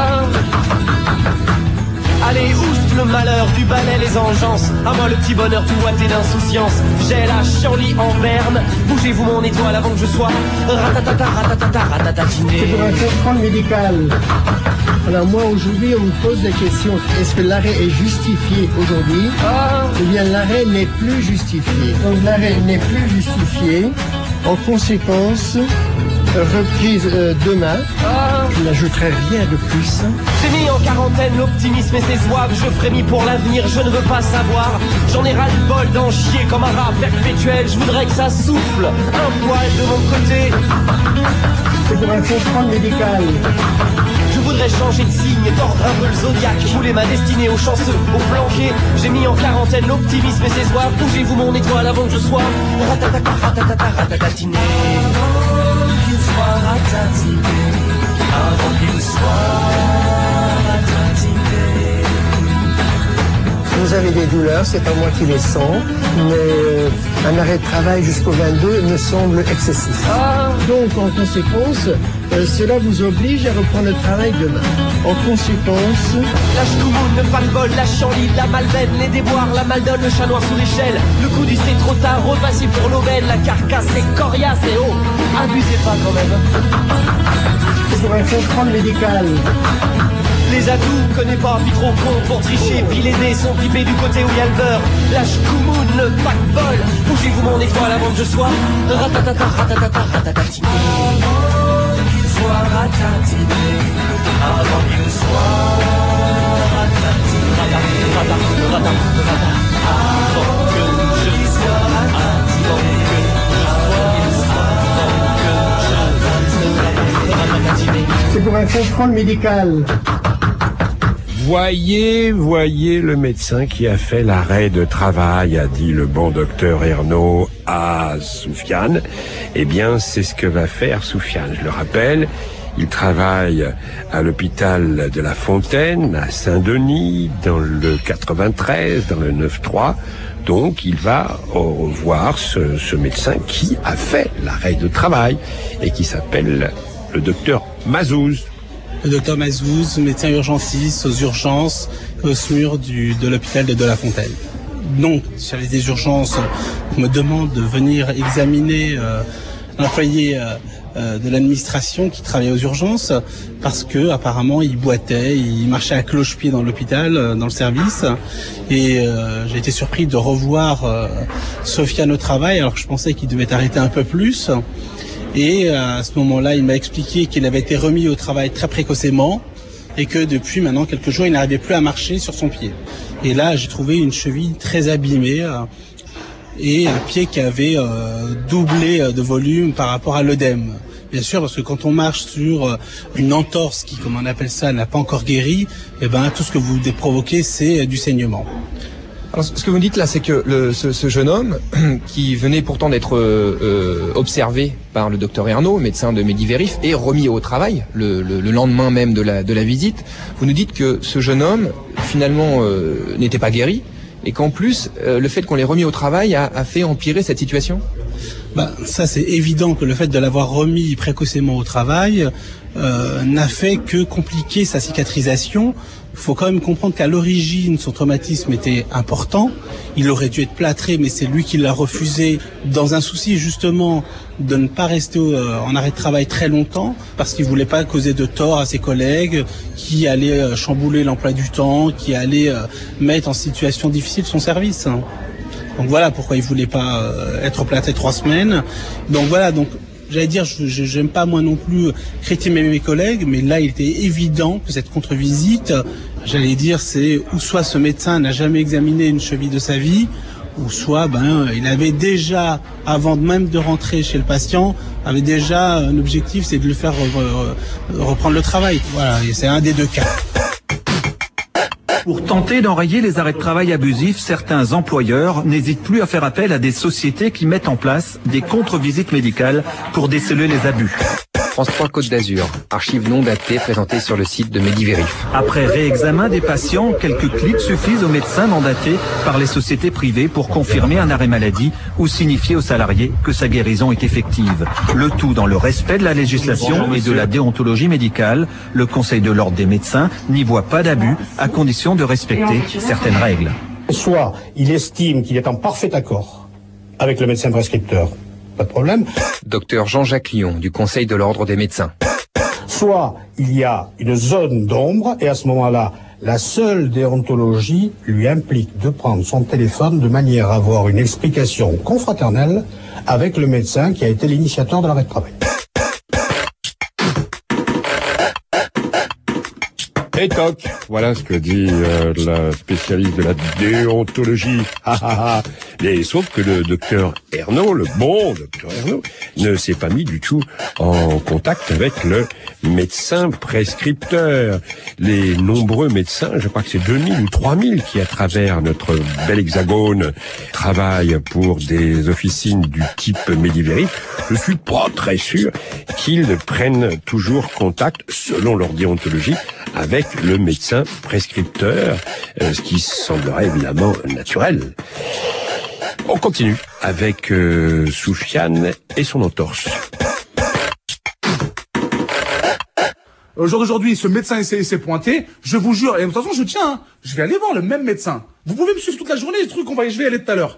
Allez, oust le malheur du balai, les engeances. À moi le petit bonheur tout ouaté d'insouciance. J'ai la chienlit en berne. Bougez-vous mon étoile avant que je sois ratatata, ratatata, ratatatiné. C'est pour un contrôle médical. Alors moi aujourd'hui on me pose la question, est-ce que l'arrêt est justifié aujourd'hui? Eh bien l'arrêt n'est plus justifié. Donc l'arrêt n'est plus justifié. En conséquence, reprise euh, demain. Je n'ajouterai rien de plus. J'ai mis en quarantaine l'optimisme et ses zouaves. Je frémis pour l'avenir, je ne veux pas savoir. J'en ai ras-le-bol d'en chier comme un rat perpétuel. Je voudrais que ça souffle un poil de mon côté. C'est pour un contrôle médical. Je voudrais changer de signe, tordre un peu le zodiaque, rouler ma destinée aux chanceux, aux flanqués. J'ai mis en quarantaine l'optimisme et ses zouaves. Bougez-vous mon étoile avant que je sois ratatata, ratatata, ratatatiné. Avant qu'il soit ratatiné. Avant qu'il soit ratatiné. Vous avez des douleurs, c'est pas moi qui les sens, mais euh, un arrêt de travail jusqu'au vingt-deux me semble excessif. Donc en conséquence, euh, cela vous oblige à reprendre le travail demain. En conséquence... La ch'toumoune, le pas-le-bol, la chienlit, la malveine, les déboires, la maldonne, le chat noir sous l'échelle. Le coup du c'est trop tard, repassé pour l'aubaine, la carcasse est coriace et oh, abusez pas quand même. C'est pour un contrôle médical. Les atouts, connais pas, puis trop con pour tricher, puis les dés sont pipés du côté où il y a le beurre. La ch'toumoune, le pack-bol, bougez-vous mon étoile avant que je sois ratatata, ratatata, ratatatiné. Avant qu'il soit ratatiné, avant qu'il soit ratatiné, ratatiné, ratatiné, ratatiné, ratatiné, avant que je sois ratatiné, avant que je sois ratatiné. C'est pour un contrôle médical. Voyez, voyez le médecin qui a fait l'arrêt de travail, a dit le bon docteur Ernaud à Soufiane. Eh bien, c'est ce que va faire Soufiane. Je le rappelle, il travaille à l'hôpital de La Fontaine, à Saint-Denis, dans le quatre-vingt-treize, dans le neuf trois. Donc, il va voir ce, ce médecin qui a fait l'arrêt de travail et qui s'appelle le docteur Mazouz. Le docteur Mazouz, médecin urgentiste aux urgences, au S M U R du, de l'hôpital de, de La Fontaine. Donc, service des urgences, on me demande de venir examiner euh, l'employé euh, euh, de l'administration qui travaillait aux urgences parce que apparemment il boitait, il marchait à cloche-pied dans l'hôpital, euh, dans le service. Et euh, j'ai été surpris de revoir euh, Sofiane au travail alors que je pensais qu'il devait arrêter un peu plus. Et à ce moment-là, il m'a expliqué qu'il avait été remis au travail très précocement et que depuis maintenant quelques jours, il n'arrivait plus à marcher sur son pied. Et là, j'ai trouvé une cheville très abîmée euh, et un pied qui avait euh, doublé de volume par rapport à l'œdème. Bien sûr, parce que quand on marche sur une entorse qui, comme on appelle ça, n'a pas encore guéri, eh ben, tout ce que vous provoquez, c'est du saignement. Alors, ce que vous dites là, c'est que le, ce, ce jeune homme, qui venait pourtant d'être euh, observé par le docteur Ernaud, médecin de Medivérif, et remis au travail le, le, le lendemain même de la, de la visite, vous nous dites que ce jeune homme, finalement, euh, n'était pas guéri, et qu'en plus, euh, le fait qu'on l'ait remis au travail a, a fait empirer cette situation ? Bah, ça, c'est évident que le fait de l'avoir remis précocement au travail euh, n'a fait que compliquer sa cicatrisation. Il faut quand même comprendre qu'à l'origine, son traumatisme était important. Il aurait dû être plâtré, mais c'est lui qui l'a refusé dans un souci justement de ne pas rester euh, en arrêt de travail très longtemps, parce qu'il voulait pas causer de tort à ses collègues, qui allaient euh, chambouler l'emploi du temps, qui allaient euh, mettre en situation difficile son service. Donc voilà pourquoi il voulait pas euh, être plâtré trois semaines. Donc voilà, donc j'allais dire, je j'aime pas moi non plus critiquer mes collègues, mais là il était évident que cette contre-visite, j'allais dire, c'est ou soit ce médecin n'a jamais examiné une cheville de sa vie, ou soit ben il avait déjà, avant même de rentrer chez le patient, avait déjà un objectif, c'est de le faire re, re, reprendre le travail. Voilà, et c'est un des deux cas. Pour tenter d'enrayer les arrêts de travail abusifs, certains employeurs n'hésitent plus à faire appel à des sociétés qui mettent en place des contre-visites médicales pour déceler les abus. France trois Côte d'Azur, archives non datées présentées sur le site de Medivérif. Après réexamen des patients, quelques clics suffisent aux médecins mandatés par les sociétés privées pour confirmer un arrêt maladie ou signifier aux salariés que sa guérison est effective. Le tout dans le respect de la législation et de la déontologie médicale. Le Conseil de l'ordre des médecins n'y voit pas d'abus à condition de respecter certaines règles. Soit il estime qu'il est en parfait accord avec le médecin prescripteur, pas de problème. Docteur Jean-Jacques Lyon, du Conseil de l'Ordre des médecins. Soit il y a une zone d'ombre, et à ce moment-là, la seule déontologie lui implique de prendre son téléphone de manière à avoir une explication confraternelle avec le médecin qui a été l'initiateur de l'arrêt de travail. Et toc, voilà ce que dit euh, la spécialiste de la déontologie. Mais sauf que le docteur Ernaud, le bon docteur Ernaud, ne s'est pas mis du tout en contact avec le médecin prescripteur. Les nombreux médecins, je crois que c'est deux mille ou trois mille qui, à travers notre bel hexagone, travaillent pour des officines du type Medivérif. Je suis pas très sûr qu'ils prennent toujours contact, selon leur déontologie, avec le médecin prescripteur, euh, ce qui semblerait évidemment naturel. On continue avec euh, Soufiane et son entorse. Aujourd'hui, ce médecin s'est pointé, je vous jure, et de toute façon, je tiens, hein, je vais aller voir le même médecin. Vous pouvez me suivre toute la journée, les trucs, on va, je vais y aller tout à l'heure.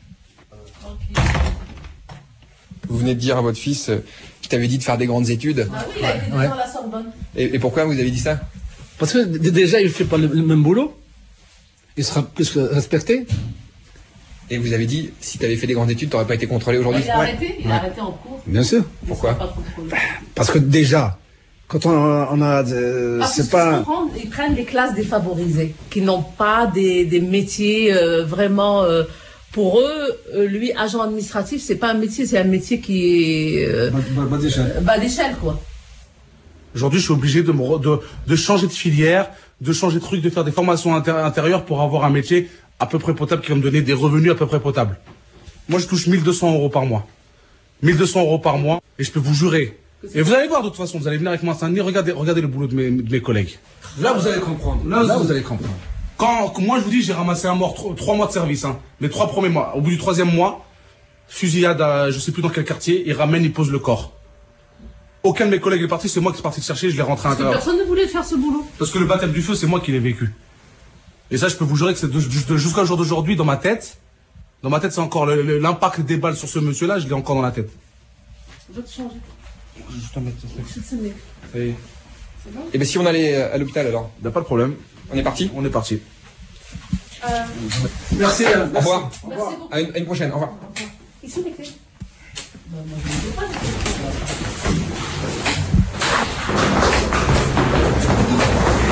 Vous venez de dire à votre fils, euh, je t'avais dit de faire des grandes études. Ah oui, il a été Ouais. dans la Sorbonne. Et, et pourquoi vous avez dit ça? Parce que d- déjà, il ne fait pas le, le même boulot. Il sera plus respecté. Et vous avez dit, si tu avais fait des grandes études, tu n'aurais pas été contrôlé aujourd'hui. Il a arrêté, il a arrêté en cours. Bien sûr. Pourquoi? Parce que déjà, quand on a... On a euh, Ah, c'est parce pas... qu'ils prennent- Ils prennent des classes défavorisées, qui n'ont pas des, des métiers euh, vraiment... euh, pour eux, euh, lui, agent administratif, c'est pas un métier, c'est un métier qui est... euh, Bas d'échelle. bas d'échelle, quoi. Aujourd'hui, je suis obligé de, me re- de, de changer de filière, de changer de truc, de faire des formations inter- intérieures pour avoir un métier à peu près potable qui va me donner des revenus à peu près potables. Moi, je touche mille deux cents euros par mois. mille deux cents euros par mois, et je peux vous jurer. Et vous allez voir de toute façon, vous allez venir avec moi à Saint-Denis, regardez, regardez le boulot de mes, de mes collègues. Là, vous allez comprendre. Là, Là, vous vous- allez comprendre. Quand, quand moi je vous dis, j'ai ramassé un mort, tro- trois mois de service, hein, les trois premiers mois. Au bout du troisième mois, fusillade à je sais plus dans quel quartier, ils ramènent, ils posent le corps. Aucun de mes collègues est parti, c'est moi qui suis parti le chercher, je l'ai rentré à Parce que l'intérieur. personne ne voulait faire ce boulot. Parce que le baptême du feu, c'est moi qui l'ai vécu. Et ça, je peux vous jurer que c'est de- de- jusqu'à jour d'aujourd'hui, dans ma tête, dans ma tête, c'est encore le- le- l'impact des balles sur ce monsieur-là, je l'ai encore dans la tête. Je vais te changer. Juste un mètre, Je te mets. Et... C'est bon? Et bien si on allait à l'hôpital alors? Y'a pas de problème. On est parti? On est parti. Euh, Merci. Au revoir. Merci beaucoup. À une, à une prochaine, au revoir. Ils sont les clés. Bah, moi, je ne sais pas, les clés.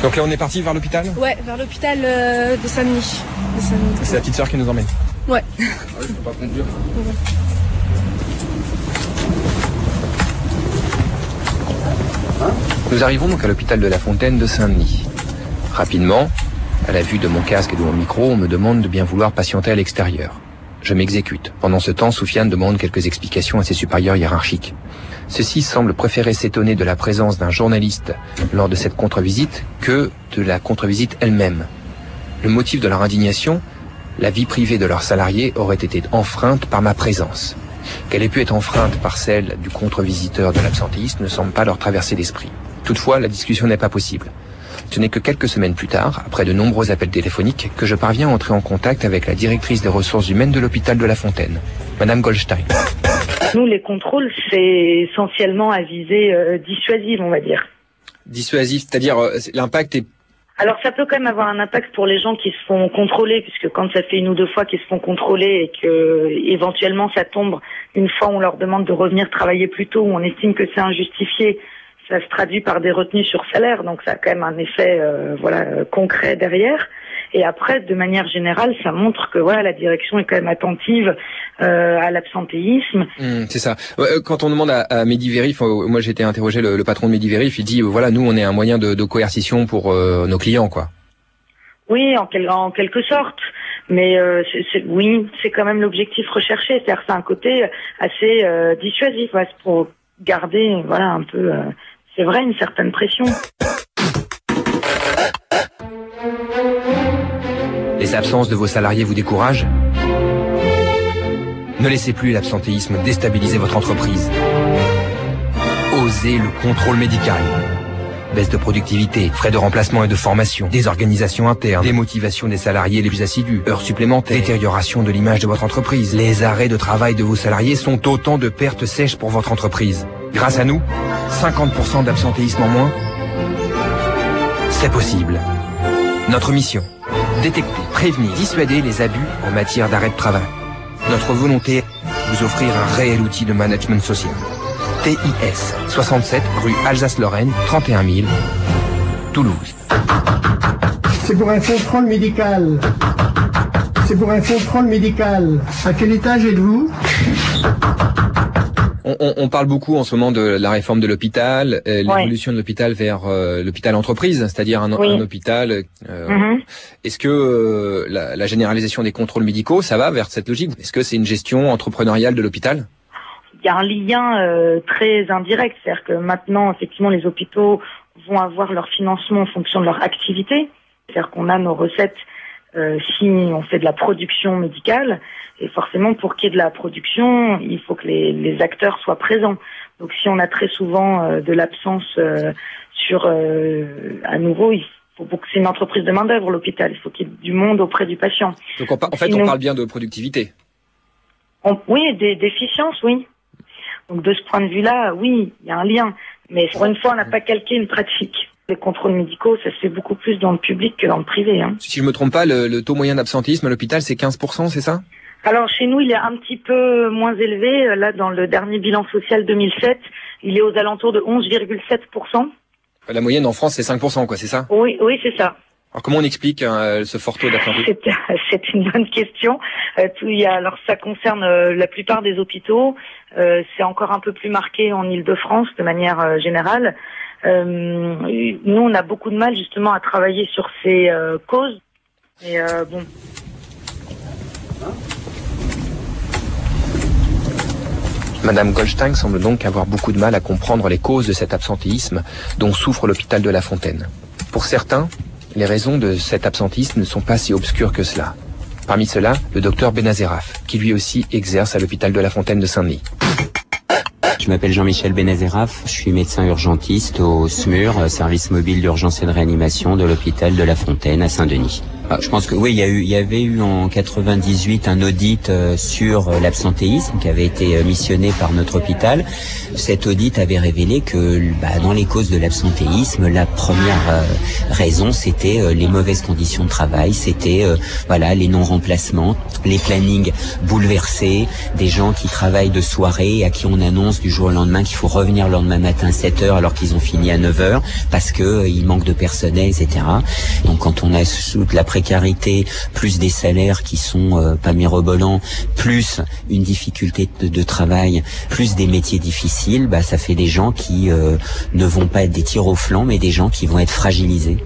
Donc là, on est parti vers l'hôpital ? Ouais, vers l'hôpital euh, de Saint-Denis. De Saint-Denis. C'est la petite sœur qui nous emmène. Ouais. Ah oui, je peux pas conduire. Ouais. Nous arrivons donc à l'hôpital de la Fontaine de Saint-Denis. Rapidement, à la vue de mon casque et de mon micro, on me demande de bien vouloir patienter à l'extérieur. Je m'exécute. Pendant ce temps, Soufiane demande quelques explications à ses supérieurs hiérarchiques. Ceux-ci semblent préférer s'étonner de la présence d'un journaliste lors de cette contre-visite que de la contre-visite elle-même. Le motif de leur indignation, la vie privée de leurs salariés aurait été enfreinte par ma présence. Qu'elle ait pu être enfreinte par celle du contre-visiteur de l'absentéiste ne semble pas leur traverser l'esprit. Toutefois, la discussion n'est pas possible. Ce n'est que quelques semaines plus tard, après de nombreux appels téléphoniques, que je parviens à entrer en contact avec la directrice des ressources humaines de l'hôpital de la Fontaine, Madame Goldstein. Nous, les contrôles, c'est essentiellement à visée euh, dissuasive, on va dire. Dissuasif, c'est-à-dire euh, l'impact est... Alors ça peut quand même avoir un impact pour les gens qui se font contrôler, puisque quand ça fait une ou deux fois qu'ils se font contrôler et que éventuellement ça tombe une fois on leur demande de revenir travailler plus tôt, où on estime que c'est injustifié, ça se traduit par des retenues sur salaire, donc ça a quand même un effet euh, voilà euh, concret derrière. Et après, de manière générale, ça montre que voilà, la direction est quand même attentive euh, à l'absentéisme. Mmh, c'est ça. Quand on demande à, à Mediverif, euh, moi j'ai été interrogé le, le patron de Mediverif, il dit euh, voilà, nous on est un moyen de, de coercition pour euh, nos clients, quoi. Oui, en, quel, en quelque sorte. Mais euh, c'est, c'est, oui, c'est quand même l'objectif recherché. C'est-à-dire c'est un côté assez euh, dissuasif, ouais, c'est pour garder, voilà, un peu, euh, c'est vrai, une certaine pression. Les absences de vos salariés vous découragent ? Ne laissez plus l'absentéisme déstabiliser votre entreprise. Osez le contrôle médical. Baisse de productivité, frais de remplacement et de formation, désorganisation interne, démotivation des salariés les plus assidus, heures supplémentaires, détérioration de l'image de votre entreprise. Les arrêts de travail de vos salariés sont autant de pertes sèches pour votre entreprise. Grâce à nous, cinquante pour cent d'absentéisme en moins. C'est possible. Notre mission, détecter, prévenir, dissuader les abus en matière d'arrêt de travail. Notre volonté, vous offrir un réel outil de management social. T I S, soixante-sept rue Alsace-Lorraine, trente et un mille, Toulouse. C'est pour un contrôle médical. C'est pour un contrôle médical. À quel étage êtes-vous ? On, on, on parle beaucoup en ce moment de la réforme de l'hôpital, euh, l'évolution ouais. de l'hôpital vers euh, l'hôpital entreprise, c'est-à-dire un, oui. un hôpital. Euh, mm-hmm. Est-ce que euh, la, la généralisation des contrôles médicaux, ça va vers cette logique ? Est-ce que c'est une gestion entrepreneuriale de l'hôpital ? Il y a un lien euh, très indirect, c'est-à-dire que maintenant, effectivement, les hôpitaux vont avoir leur financement en fonction de leur activité, c'est-à-dire qu'on a nos recettes euh, si on fait de la production médicale, et forcément, pour qu'il y ait de la production, il faut que les, les acteurs soient présents. Donc, si on a très souvent euh, de l'absence euh, sur, euh, à nouveau, il faut que c'est une entreprise de main d'œuvre l'hôpital. Il faut qu'il y ait du monde auprès du patient. Donc, en, en fait, Sinon, on parle bien de productivité. On, oui, d'efficience, oui. Donc de ce point de vue-là, oui, il y a un lien. Mais pour une fois, on n'a pas calqué une pratique. Les contrôles médicaux, ça se fait beaucoup plus dans le public que dans le privé. Hein. Si je me trompe pas, le, le taux moyen d'absentéisme à l'hôpital, c'est quinze pour cent, c'est ça ? Alors chez nous, il est un petit peu moins élevé. Là, dans le dernier bilan social deux mille sept, il est aux alentours de onze virgule sept pour cent. La moyenne en France, c'est cinq pour cent, quoi, c'est ça ? Oui, oui, c'est ça. Alors comment on explique euh, ce fort taux d'absentéisme ? C'est, c'est une bonne question. Euh, tout, il y a, alors ça concerne euh, la plupart des hôpitaux. Euh, c'est encore un peu plus marqué en Île-de-France de manière euh, générale. Euh, nous, on a beaucoup de mal justement à travailler sur ces euh, causes. Et euh, bon. Madame Goldstein semble donc avoir beaucoup de mal à comprendre les causes de cet absentéisme dont souffre l'hôpital de la Fontaine. Pour certains, les raisons de cet absentéisme ne sont pas si obscures que cela. Parmi ceux-là, le docteur Benazeraf, qui lui aussi exerce à l'hôpital de la Fontaine de Saint-Denis. Je m'appelle Jean-Michel Benazeraf, je suis médecin urgentiste au S M U R, service mobile d'urgence et de réanimation de l'hôpital de la Fontaine à Saint-Denis. Ah, je pense que oui, il y a eu, il y avait eu en quatre-vingt-dix-huit un audit euh, sur euh, l'absentéisme qui avait été euh, missionné par notre hôpital. Cet audit avait révélé que bah, dans les causes de l'absentéisme, la première euh, raison c'était euh, les mauvaises conditions de travail, c'était euh, voilà les non-remplacements, les plannings bouleversés, des gens qui travaillent de soirée et à qui on annonce du jour au lendemain qu'il faut revenir le lendemain matin à sept heures alors qu'ils ont fini à neuf heures parce que euh, il manque de personnel, et cetera. Donc quand on ajoute la précarité, plus des salaires qui sont euh, pas mirobolants, plus une difficulté de, de travail, plus des métiers difficiles, bah ça fait des gens qui euh, ne vont pas être des tirs au flanc, mais des gens qui vont être fragilisés.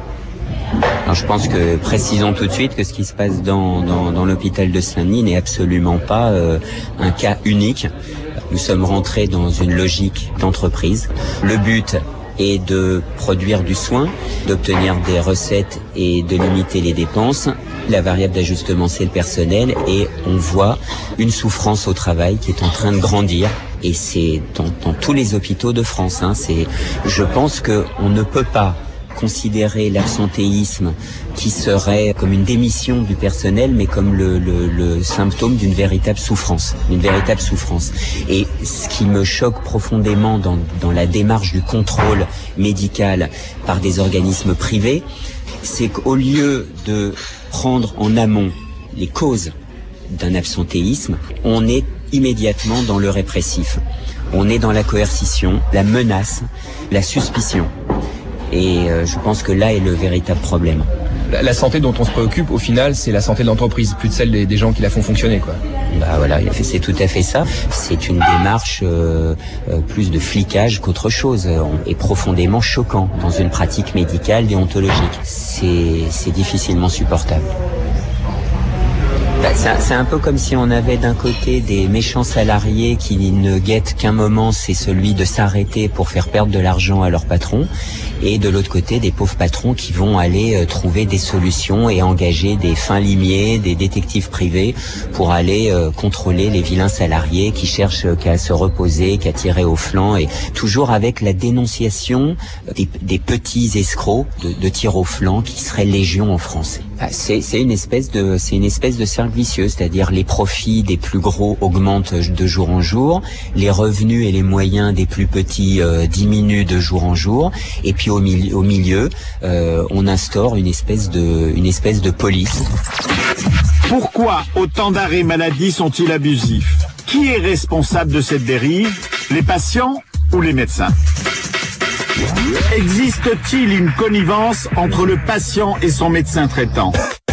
Alors je pense que précisons tout de suite que ce qui se passe dans, dans, dans l'hôpital de Saint-Denis n'est absolument pas euh, un cas unique. Nous sommes rentrés dans une logique d'entreprise. Le but est de produire du soin, d'obtenir des recettes et de limiter les dépenses. La variable d'ajustement, c'est le personnel et on voit une souffrance au travail qui est en train de grandir. Et c'est dans, dans tous les hôpitaux de France. Hein, c'est, je pense qu'on ne peut pas considérer l'absentéisme qui serait comme une démission du personnel, mais comme le, le, le symptôme d'une véritable souffrance, d'une véritable souffrance. Et ce qui me choque profondément dans, dans la démarche du contrôle médical par des organismes privés, c'est qu'au lieu de prendre en amont les causes d'un absentéisme, on est immédiatement dans le répressif. On est dans la coercition, la menace, la suspicion. Et euh, je pense que là est le véritable problème. La, la santé dont on se préoccupe, au final, c'est la santé de l'entreprise, plus de celle des, des gens qui la font fonctionner, quoi. Bah voilà, c'est tout à fait ça. C'est une démarche euh, euh, plus de flicage qu'autre chose, euh, et profondément choquant dans une pratique médicale déontologique. C'est, c'est difficilement supportable. Bah, c'est, c'est un peu comme si on avait d'un côté des méchants salariés qui ne guettent qu'un moment, c'est celui de s'arrêter pour faire perdre de l'argent à leur patron, et de l'autre côté des pauvres patrons qui vont aller euh, trouver des solutions et engager des fins limiers, des détectives privés pour aller euh, contrôler les vilains salariés qui cherchent euh, qu'à se reposer, qu'à tirer au flanc, et toujours avec la dénonciation des, des petits escrocs de, de tir au flanc qui seraient légion en France. Ah, c'est, c'est une espèce de, c'est une espèce de cercle vicieux, c'est-à-dire les profits des plus gros augmentent de jour en jour, les revenus et les moyens des plus petits euh, diminuent de jour en jour, et puis au milieu, au milieu euh, on instaure une espèce de, une espèce de police. Pourquoi autant d'arrêts maladie sont-ils abusifs? Qui est responsable de cette dérive? Les patients ou les médecins? Existe-t-il une connivence entre le patient et son médecin traitant?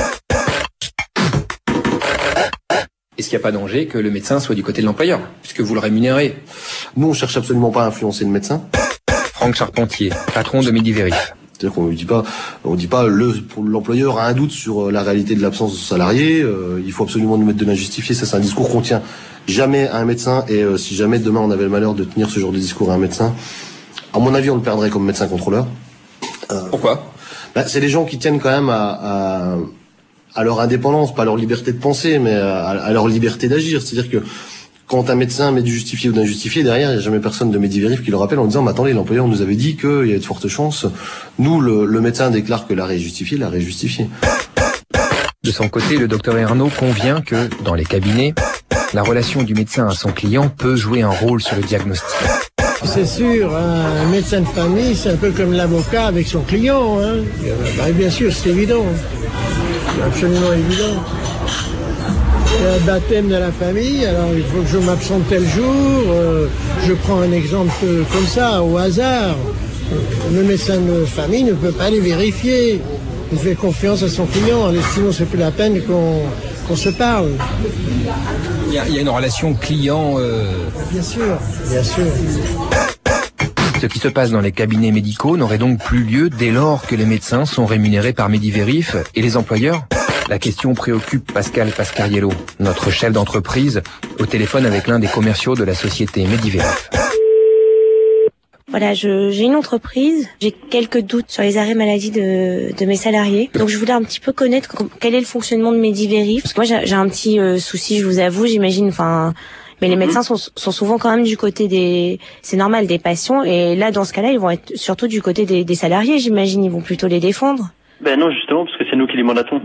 Est-ce qu'il n'y a pas danger que le médecin soit du côté de l'employeur, puisque vous le rémunérez? Nous, on cherche absolument pas à influencer le médecin. Franck Charpentier, patron de Medivérif. C'est-à-dire qu'on ne dit pas, on dit pas le, pour l'employeur a un doute sur la réalité de l'absence de son salarié, euh, il faut absolument nous mettre de l'injustifier. Ça, c'est un discours qu'on tient jamais à un médecin, et euh, si jamais demain on avait le malheur de tenir ce genre de discours à un médecin, à mon avis, on le perdrait comme médecin contrôleur. Euh, Pourquoi? Bah, c'est des gens qui tiennent quand même à, à, à leur indépendance, pas à leur liberté de penser, mais à, à leur liberté d'agir. C'est-à-dire que quand un médecin met du justifié ou d'injustifié, derrière, il n'y a jamais personne de Medivérif qui le rappelle en disant « Mais attendez, l'employeur nous avait dit qu'il y avait de fortes chances. » Nous, le, le médecin déclare que l'arrêt est justifié, l'arrêt est justifié. De son côté, le docteur Ernaud convient que, dans les cabinets, la relation du médecin à son client peut jouer un rôle sur le diagnostic. C'est sûr, un médecin de famille, c'est un peu comme l'avocat avec son client. Hein. Bah, bien sûr, c'est évident. C'est absolument évident. Il y a un baptême de la famille, alors il faut que je m'absente tel jour. Euh, je prends un exemple comme ça, au hasard. Le médecin de famille ne peut pas les vérifier. Il fait confiance à son client, sinon c'est plus la peine qu'on, qu'on se parle. Il y a, il y a une relation client... Euh... Bien sûr, bien sûr. Ce qui se passe dans les cabinets médicaux n'aurait donc plus lieu dès lors que les médecins sont rémunérés par Medivérif et les employeurs. La question préoccupe Pascal Pascariello, notre chef d'entreprise, au téléphone avec l'un des commerciaux de la société Medivérif. Voilà, je, j'ai une entreprise, j'ai quelques doutes sur les arrêts maladie de, de mes salariés. Donc je voulais un petit peu connaître quel est le fonctionnement de Medivérif. Parce que moi j'ai, j'ai un petit euh, souci, je vous avoue, j'imagine, enfin... Mais les médecins sont, sont souvent quand même du côté des, c'est normal, des patients. Et là, dans ce cas-là, ils vont être surtout du côté des, des salariés, j'imagine. Ils vont plutôt les défendre. Ben non, justement, parce que c'est nous qui les mandatons.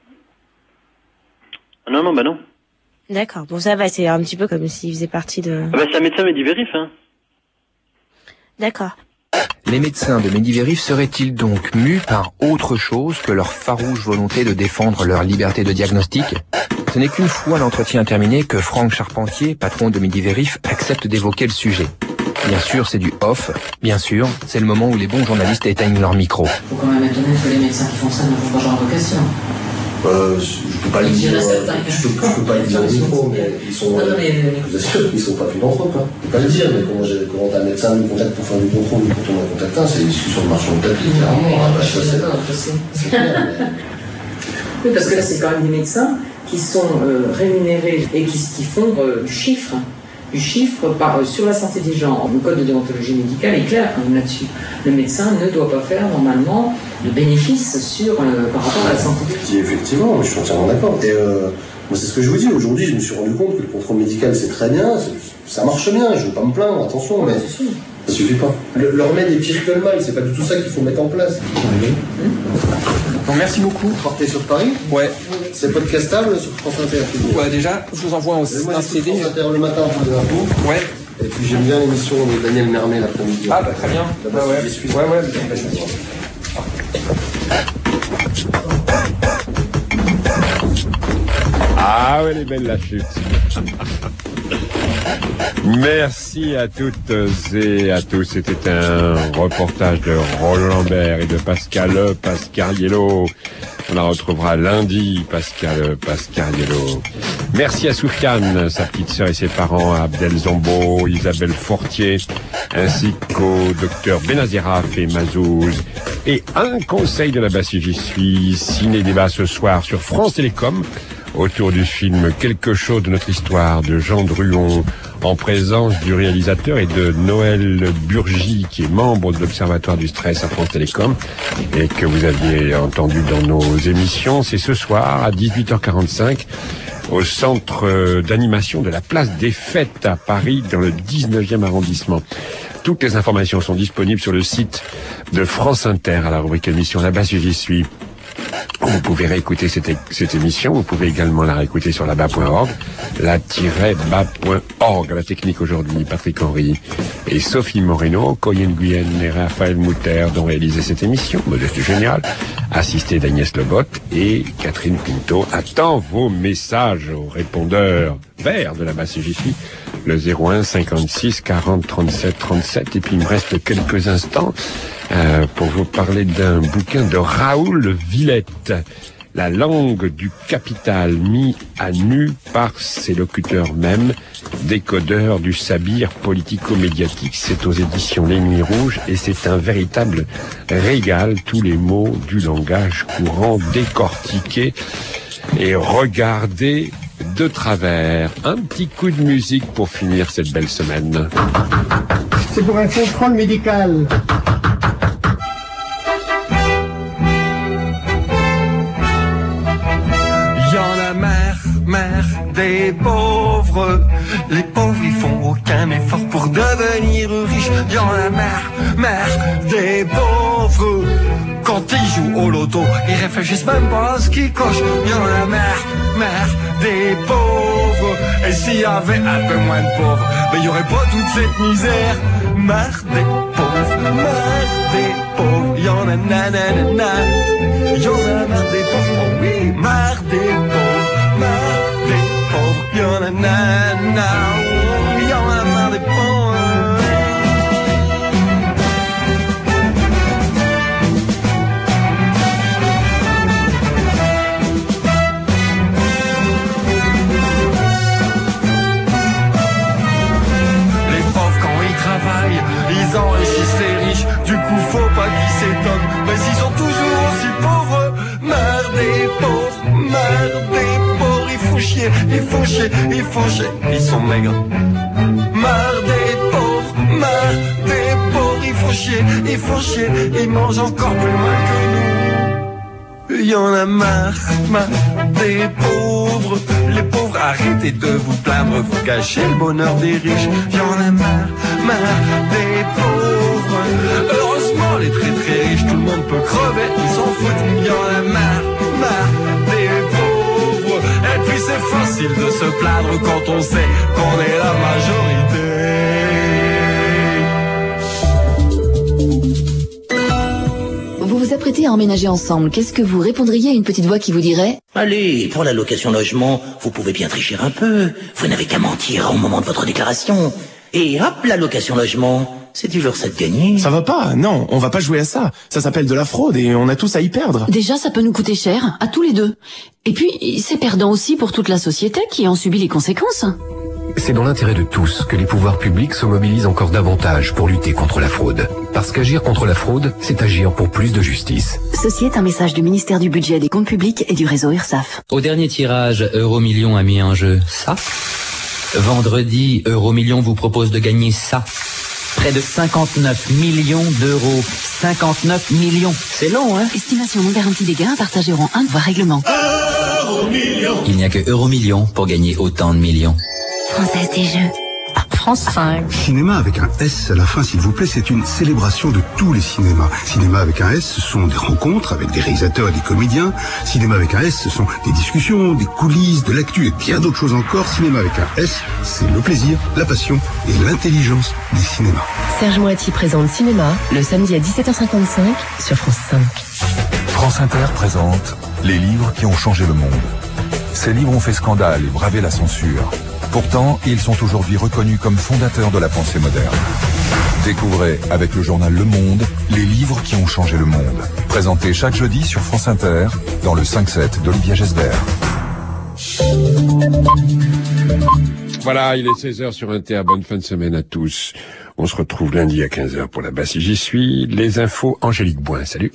Non, non, bah non. D'accord. Bon, ça va, c'est un petit peu comme s'il faisait partie de... Ah bah c'est un médecin Medivérif, hein. D'accord. Les médecins de Medivérif seraient-ils donc mus par autre chose que leur farouche volonté de défendre leur liberté de diagnostic? Ce n'est qu'une fois l'entretien terminé que Franck Charpentier, patron de Medivérif, accepte d'évoquer le sujet. Bien sûr, c'est du off. Bien sûr, c'est le moment où les bons journalistes éteignent leur micro. Faut quand même être honnête que les médecins qui font ça ne font pas genre de vocation. Euh, je peux pas le dire, je peux, je peux pas le dire au micro, mais ils sont, non, non, mais, je vous assure, ils sont pas philanthropes, hein. Je peux pas le dire, mais comment, j'ai, comment un médecin nous contacte pour faire du contrôle, ou quand on en contacte un, c'est une discussion de marchand de tapis, clairement, hein, bah, je suis d'accord, je sais. C'est clair, mais... Oui, parce que là, c'est quand même des médecins qui sont euh, rémunérés et qui, qui font euh, du chiffre. Du chiffre par, euh, sur la santé des gens. Le code de déontologie médicale est clair quand même là-dessus. Le médecin ne doit pas faire normalement de bénéfices sur, euh, par rapport à la santé des gens. Effectivement, je suis entièrement d'accord. Et euh, moi, c'est ce que je vous dis. Aujourd'hui, je me suis rendu compte que le contrôle médical, c'est très bien, ça marche bien, je ne veux pas me plaindre, attention, mais ça suffit pas. Le, le remède est pire que le mal, c'est pas du tout ça qu'il faut mettre en place. Mmh. Bon, merci beaucoup. Partez sur Paris. Ouais. C'est podcastable sur France Inter. Ouais, déjà, je vous envoie un, un C D. France Inter le matin pour les infos. Ouais. Et puis j'aime bien l'émission de Daniel Mermet l'après-midi. Ah bah très bien. Bah, ouais, ouais. J'y suis. Ouais, ouais. Bah, ah ouais, elle est belle la chute. Merci à toutes et à tous. C'était un reportage de Roland Lambert et de Pascal Pascariello. On la retrouvera lundi, Pascal Pascariello. Merci à Soufiane, sa petite sœur et ses parents, Abdel Zombo, Isabelle Fortier, ainsi qu'au docteur Benaziraf et Mazouz. Et un conseil de la Bassie, j'y suis, ciné-débat ce soir sur France Télécom, autour du film Quelque chose de notre histoire de Jean Druon, en présence du réalisateur et de Noël Burgy, qui est membre de l'Observatoire du stress à France Télécom, et que vous aviez entendu dans nos émissions. C'est ce soir à dix-huit heures quarante-cinq au centre d'animation de la Place des Fêtes à Paris, dans le dix-neuvième arrondissement. Toutes les informations sont disponibles sur le site de France Inter à la rubrique émission là-bas si j'y suis. Vous pouvez réécouter cette, cette émission, vous pouvez également la réécouter sur la bas point org, la tiret bas point org. La technique aujourd'hui, Patrick Henry et Sophie Moreno, Coyenne Guyenne et Raphaël Mouter dont réalisé cette émission, Modeste Génial, assisté d'Agnès Lebot et Catherine Pinto. Attend vos messages au répondeur vert de la base C J F I, le zéro un cinquante-six quarante trente-sept trente-sept. Et puis il me reste quelques instants euh, pour vous parler d'un bouquin de Raoul Villette, La langue du capital, mis à nu par ses locuteurs mêmes, décodeur du sabir politico-médiatique. C'est aux éditions Les Nuits Rouges et c'est un véritable régal, tous les mots du langage courant décortiqués et regardés de travers. Un petit coup de musique pour finir cette belle semaine. C'est pour un contrôle médical. Mère des pauvres, les pauvres ils font aucun effort pour devenir riches. Y'en a marre, mère des pauvres. Quand ils jouent au loto, ils réfléchissent même pas à ce qu'ils cochent. Y'en a marre, mère des pauvres. Et s'il y avait un peu moins de pauvres, ben il y aurait pas toute cette misère. Marre des pauvres, marre des pauvres. Y'en a nanana, y'en a marre des pauvres. Oh oui, marre des pauvres. Marre des pauvres, y'en a nana, y'en a marre des pauvres. Les pauvres quand ils travaillent, ils enrichissent les riches. Du coup faut pas qu'ils s'étonnent, mais ils sont toujours aussi pauvres. Marre des pauvres, marre des pauvres. Il faut chier, il faut chier, il faut chier, ils sont maigres. Marre des pauvres, marre des pauvres, il faut chier, il faut chier, ils mangent encore plus mal que nous. Y en a marre, marre des pauvres. Les pauvres, arrêtez de vous plaindre, vous gâchez le bonheur des riches. Y en a marre, marre des pauvres. Heureusement, les très très riches, tout le monde peut crever, ils s'en foutent, il y en a marre, marre des pauvres. Et puis c'est facile de se plaindre quand on sait qu'on est la majorité. Vous vous apprêtez à emménager ensemble, qu'est-ce que vous répondriez à une petite voix qui vous dirait « Allez, pour la location logement, vous pouvez bien tricher un peu, vous n'avez qu'à mentir au moment de votre déclaration. Et hop, la location logement, c'est toujours ça de gagner. » Ça va pas, non, on va pas jouer à ça. Ça s'appelle de la fraude et on a tous à y perdre. Déjà, ça peut nous coûter cher, à tous les deux. Et puis, c'est perdant aussi pour toute la société qui en subit les conséquences. C'est dans l'intérêt de tous que les pouvoirs publics se mobilisent encore davantage pour lutter contre la fraude. Parce qu'agir contre la fraude, c'est agir pour plus de justice. Ceci est un message du ministère du Budget et des Comptes Publics et du réseau URSSAF. Au dernier tirage, Euromillion a mis en jeu ça. Vendredi, Euromillion vous propose de gagner ça. Près de cinquante-neuf millions d'euros. cinquante-neuf millions. C'est long, hein? Estimation non garantie des gains, partagés en un, voire règlement. Euromillion. Il n'y a que Euromillion pour gagner autant de millions. Française des Jeux. France cinq. Cinéma avec un S à la fin, s'il vous plaît, c'est une célébration de tous les cinémas. Cinéma avec un S, ce sont des rencontres avec des réalisateurs et des comédiens. Cinéma avec un S, ce sont des discussions, des coulisses, de l'actu et bien d'autres choses encore. Cinéma avec un S, c'est le plaisir, la passion et l'intelligence du cinéma. Serge Moati présente Cinéma, le samedi à dix-sept heures cinquante-cinq sur France cinq. France Inter présente les livres qui ont changé le monde. Ces livres ont fait scandale et bravé la censure. Pourtant, ils sont aujourd'hui reconnus comme fondateurs de la pensée moderne. Découvrez avec le journal Le Monde les livres qui ont changé le monde. Présenté chaque jeudi sur France Inter dans le cinq sept d'Olivier Gesbert. Voilà, il est seize heures sur Inter. Bonne fin de semaine à tous. On se retrouve lundi à quinze heures pour la basse. J'y suis. Les infos, Angélique Boin. Salut.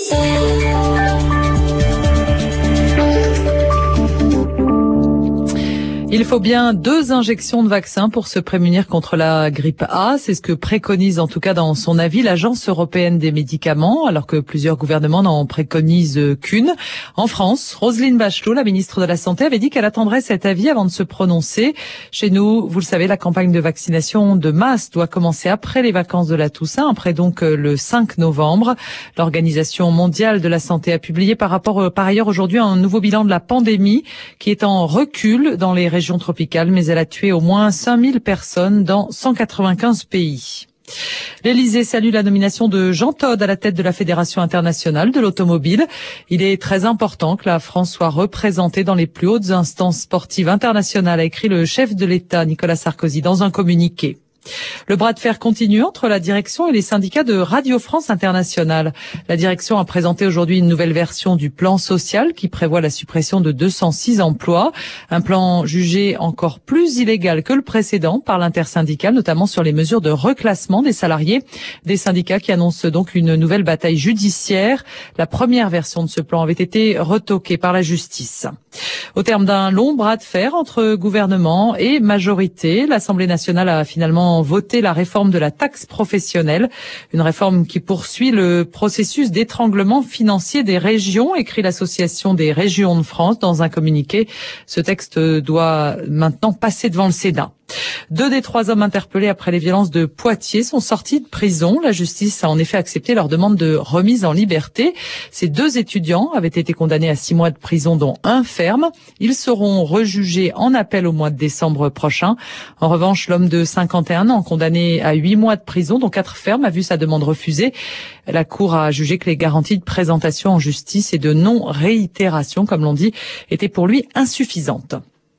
Il faut bien deux injections de vaccin pour se prémunir contre la grippe A. C'est ce que préconise en tout cas dans son avis l'Agence européenne des médicaments, alors que plusieurs gouvernements n'en préconisent qu'une. En France, Roselyne Bachelot, la ministre de la Santé, avait dit qu'elle attendrait cet avis avant de se prononcer. Chez nous, vous le savez, la campagne de vaccination de masse doit commencer après les vacances de la Toussaint, après donc le cinq novembre. L'Organisation mondiale de la santé a publié par rapport, par ailleurs aujourd'hui un nouveau bilan de la pandémie qui est en recul dans les région tropicale, mais elle a tué au moins cinq mille personnes dans cent quatre-vingt-quinze pays. L'Élysée salue la nomination de Jean Todt à la tête de la Fédération internationale de l'automobile. Il est très important que la France soit représentée dans les plus hautes instances sportives internationales, a écrit le chef de l'État, Nicolas Sarkozy, dans un communiqué. Le bras de fer continue entre la direction et les syndicats de Radio France Internationale. La direction a présenté aujourd'hui une nouvelle version du plan social qui prévoit la suppression de deux cent six emplois. Un plan jugé encore plus illégal que le précédent par l'intersyndicale, notamment sur les mesures de reclassement des salariés. Des syndicats qui annoncent donc une nouvelle bataille judiciaire. La première version de ce plan avait été retoquée par la justice. Au terme d'un long bras de fer entre gouvernement et majorité, l'Assemblée nationale a finalement voté la réforme de la taxe professionnelle, une réforme qui poursuit le processus d'étranglement financier des régions, écrit l'Association des régions de France dans un communiqué. Ce texte doit maintenant passer devant le Sénat. Deux des trois hommes interpellés après les violences de Poitiers sont sortis de prison. La justice a en effet accepté leur demande de remise en liberté. Ces deux étudiants avaient été condamnés à six mois de prison, dont un ferme. Ils seront rejugés en appel au mois de décembre prochain. En revanche, l'homme de cinquante et un ans, condamné à huit mois de prison, dont quatre fermes, a vu sa demande refusée. La Cour a jugé que les garanties de présentation en justice et de non-réitération, comme l'on dit, étaient pour lui insuffisantes.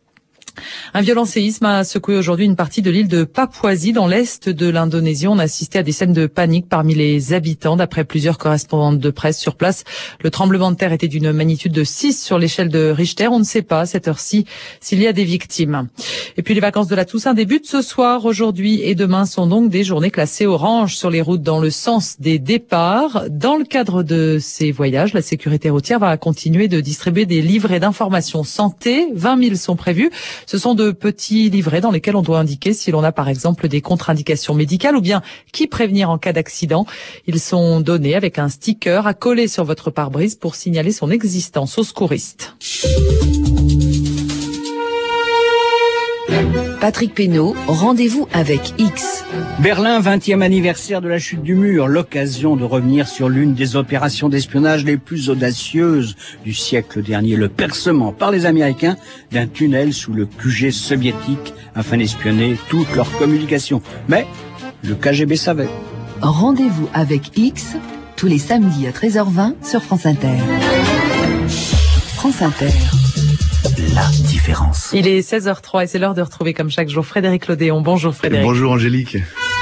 Un violent séisme a secoué aujourd'hui une partie de l'île de Papouasie dans l'est de l'Indonésie. On a assisté à des scènes de panique parmi les habitants. D'après plusieurs correspondantes de presse sur place, le tremblement de terre était d'une magnitude de six sur l'échelle de Richter. On ne sait pas à cette heure-ci s'il y a des victimes. Et puis les vacances de la Toussaint débutent ce soir. Aujourd'hui et demain sont donc des journées classées orange sur les routes dans le sens des départs. Dans le cadre de ces voyages, la sécurité routière va continuer de distribuer des livrets d'informations santé. vingt mille sont prévus. Ce sont de petits livrets dans lesquels on doit indiquer si l'on a par exemple des contre-indications médicales ou bien qui prévenir en cas d'accident. Ils sont donnés avec un sticker à coller sur votre pare-brise pour signaler son existence aux secouristes. Patrick Pénaud, rendez-vous avec X. Berlin, vingtième anniversaire de la chute du mur, l'occasion de revenir sur l'une des opérations d'espionnage les plus audacieuses du siècle dernier, le percement par les Américains d'un tunnel sous le Q G soviétique afin d'espionner toutes leurs communications. Mais le K G B savait. Rendez-vous avec X, tous les samedis à treize heures vingt sur France Inter. France Inter. La différence. Il est seize heures zéro trois et c'est l'heure de retrouver comme chaque jour Frédéric Lodéon. Bonjour Frédéric. Bonjour Angélique.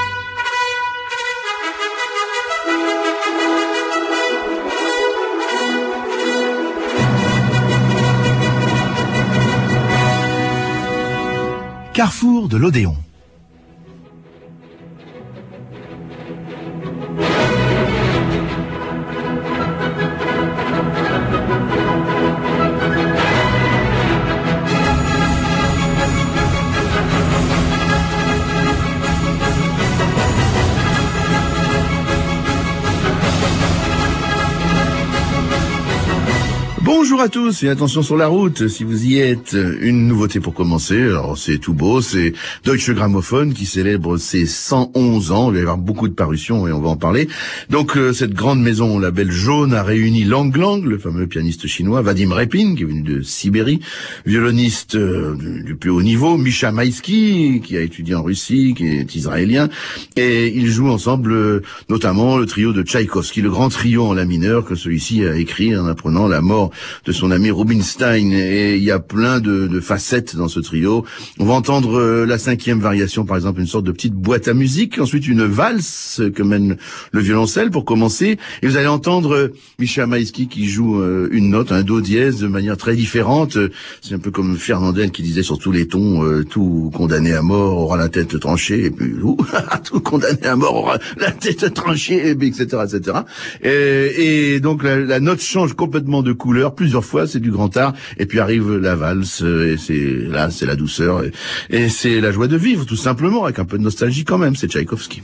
Carrefour de l'Odéon. Bonjour à tous et attention sur la route, si vous y êtes, une nouveauté pour commencer, alors c'est tout beau, c'est Deutsche Grammophon qui célèbre ses cent onze ans, il va y avoir beaucoup de parutions et on va en parler. Donc euh, cette grande maison, label jaune, a réuni Lang Lang, le fameux pianiste chinois, Vadim Repin qui est venu de Sibérie, violoniste euh, du, du plus haut niveau, Misha Maïski qui a étudié en Russie, qui est israélien, et ils jouent ensemble euh, notamment le trio de Tchaïkovski, le grand trio en la mineur que celui-ci a écrit en apprenant la mort de son ami Rubinstein, et il y a plein de, de facettes dans ce trio. On va entendre euh, la cinquième variation, par exemple, une sorte de petite boîte à musique, ensuite une valse que mène le violoncelle pour commencer, et vous allez entendre euh, Misha Maïski qui joue euh, une note, un do dièse de manière très différente. C'est un peu comme Fernandel qui disait sur tous les tons, euh, tout condamné à mort aura la tête tranchée, et puis ouh, tout condamné à mort aura la tête tranchée, et etc, et cetera. Et, et donc la, la note change complètement de couleur plusieurs fois, c'est du grand art, et puis arrive la valse, et c'est là, c'est la douceur, et, et c'est la joie de vivre, tout simplement, avec un peu de nostalgie quand même, c'est Tchaïkovski.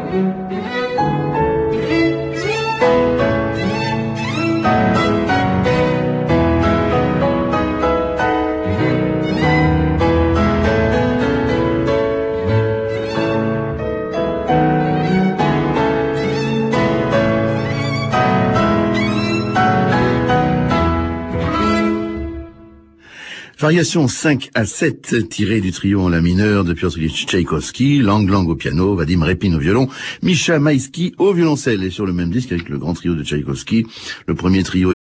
Variation cinq à sept, tirée du trio en la mineur de Piotr Ilyich Tchaïkovski, Lang Lang au piano, Vadim Repin au violon, Misha Maïski au violoncelle, et sur le même disque avec le grand trio de Tchaïkovski, le premier trio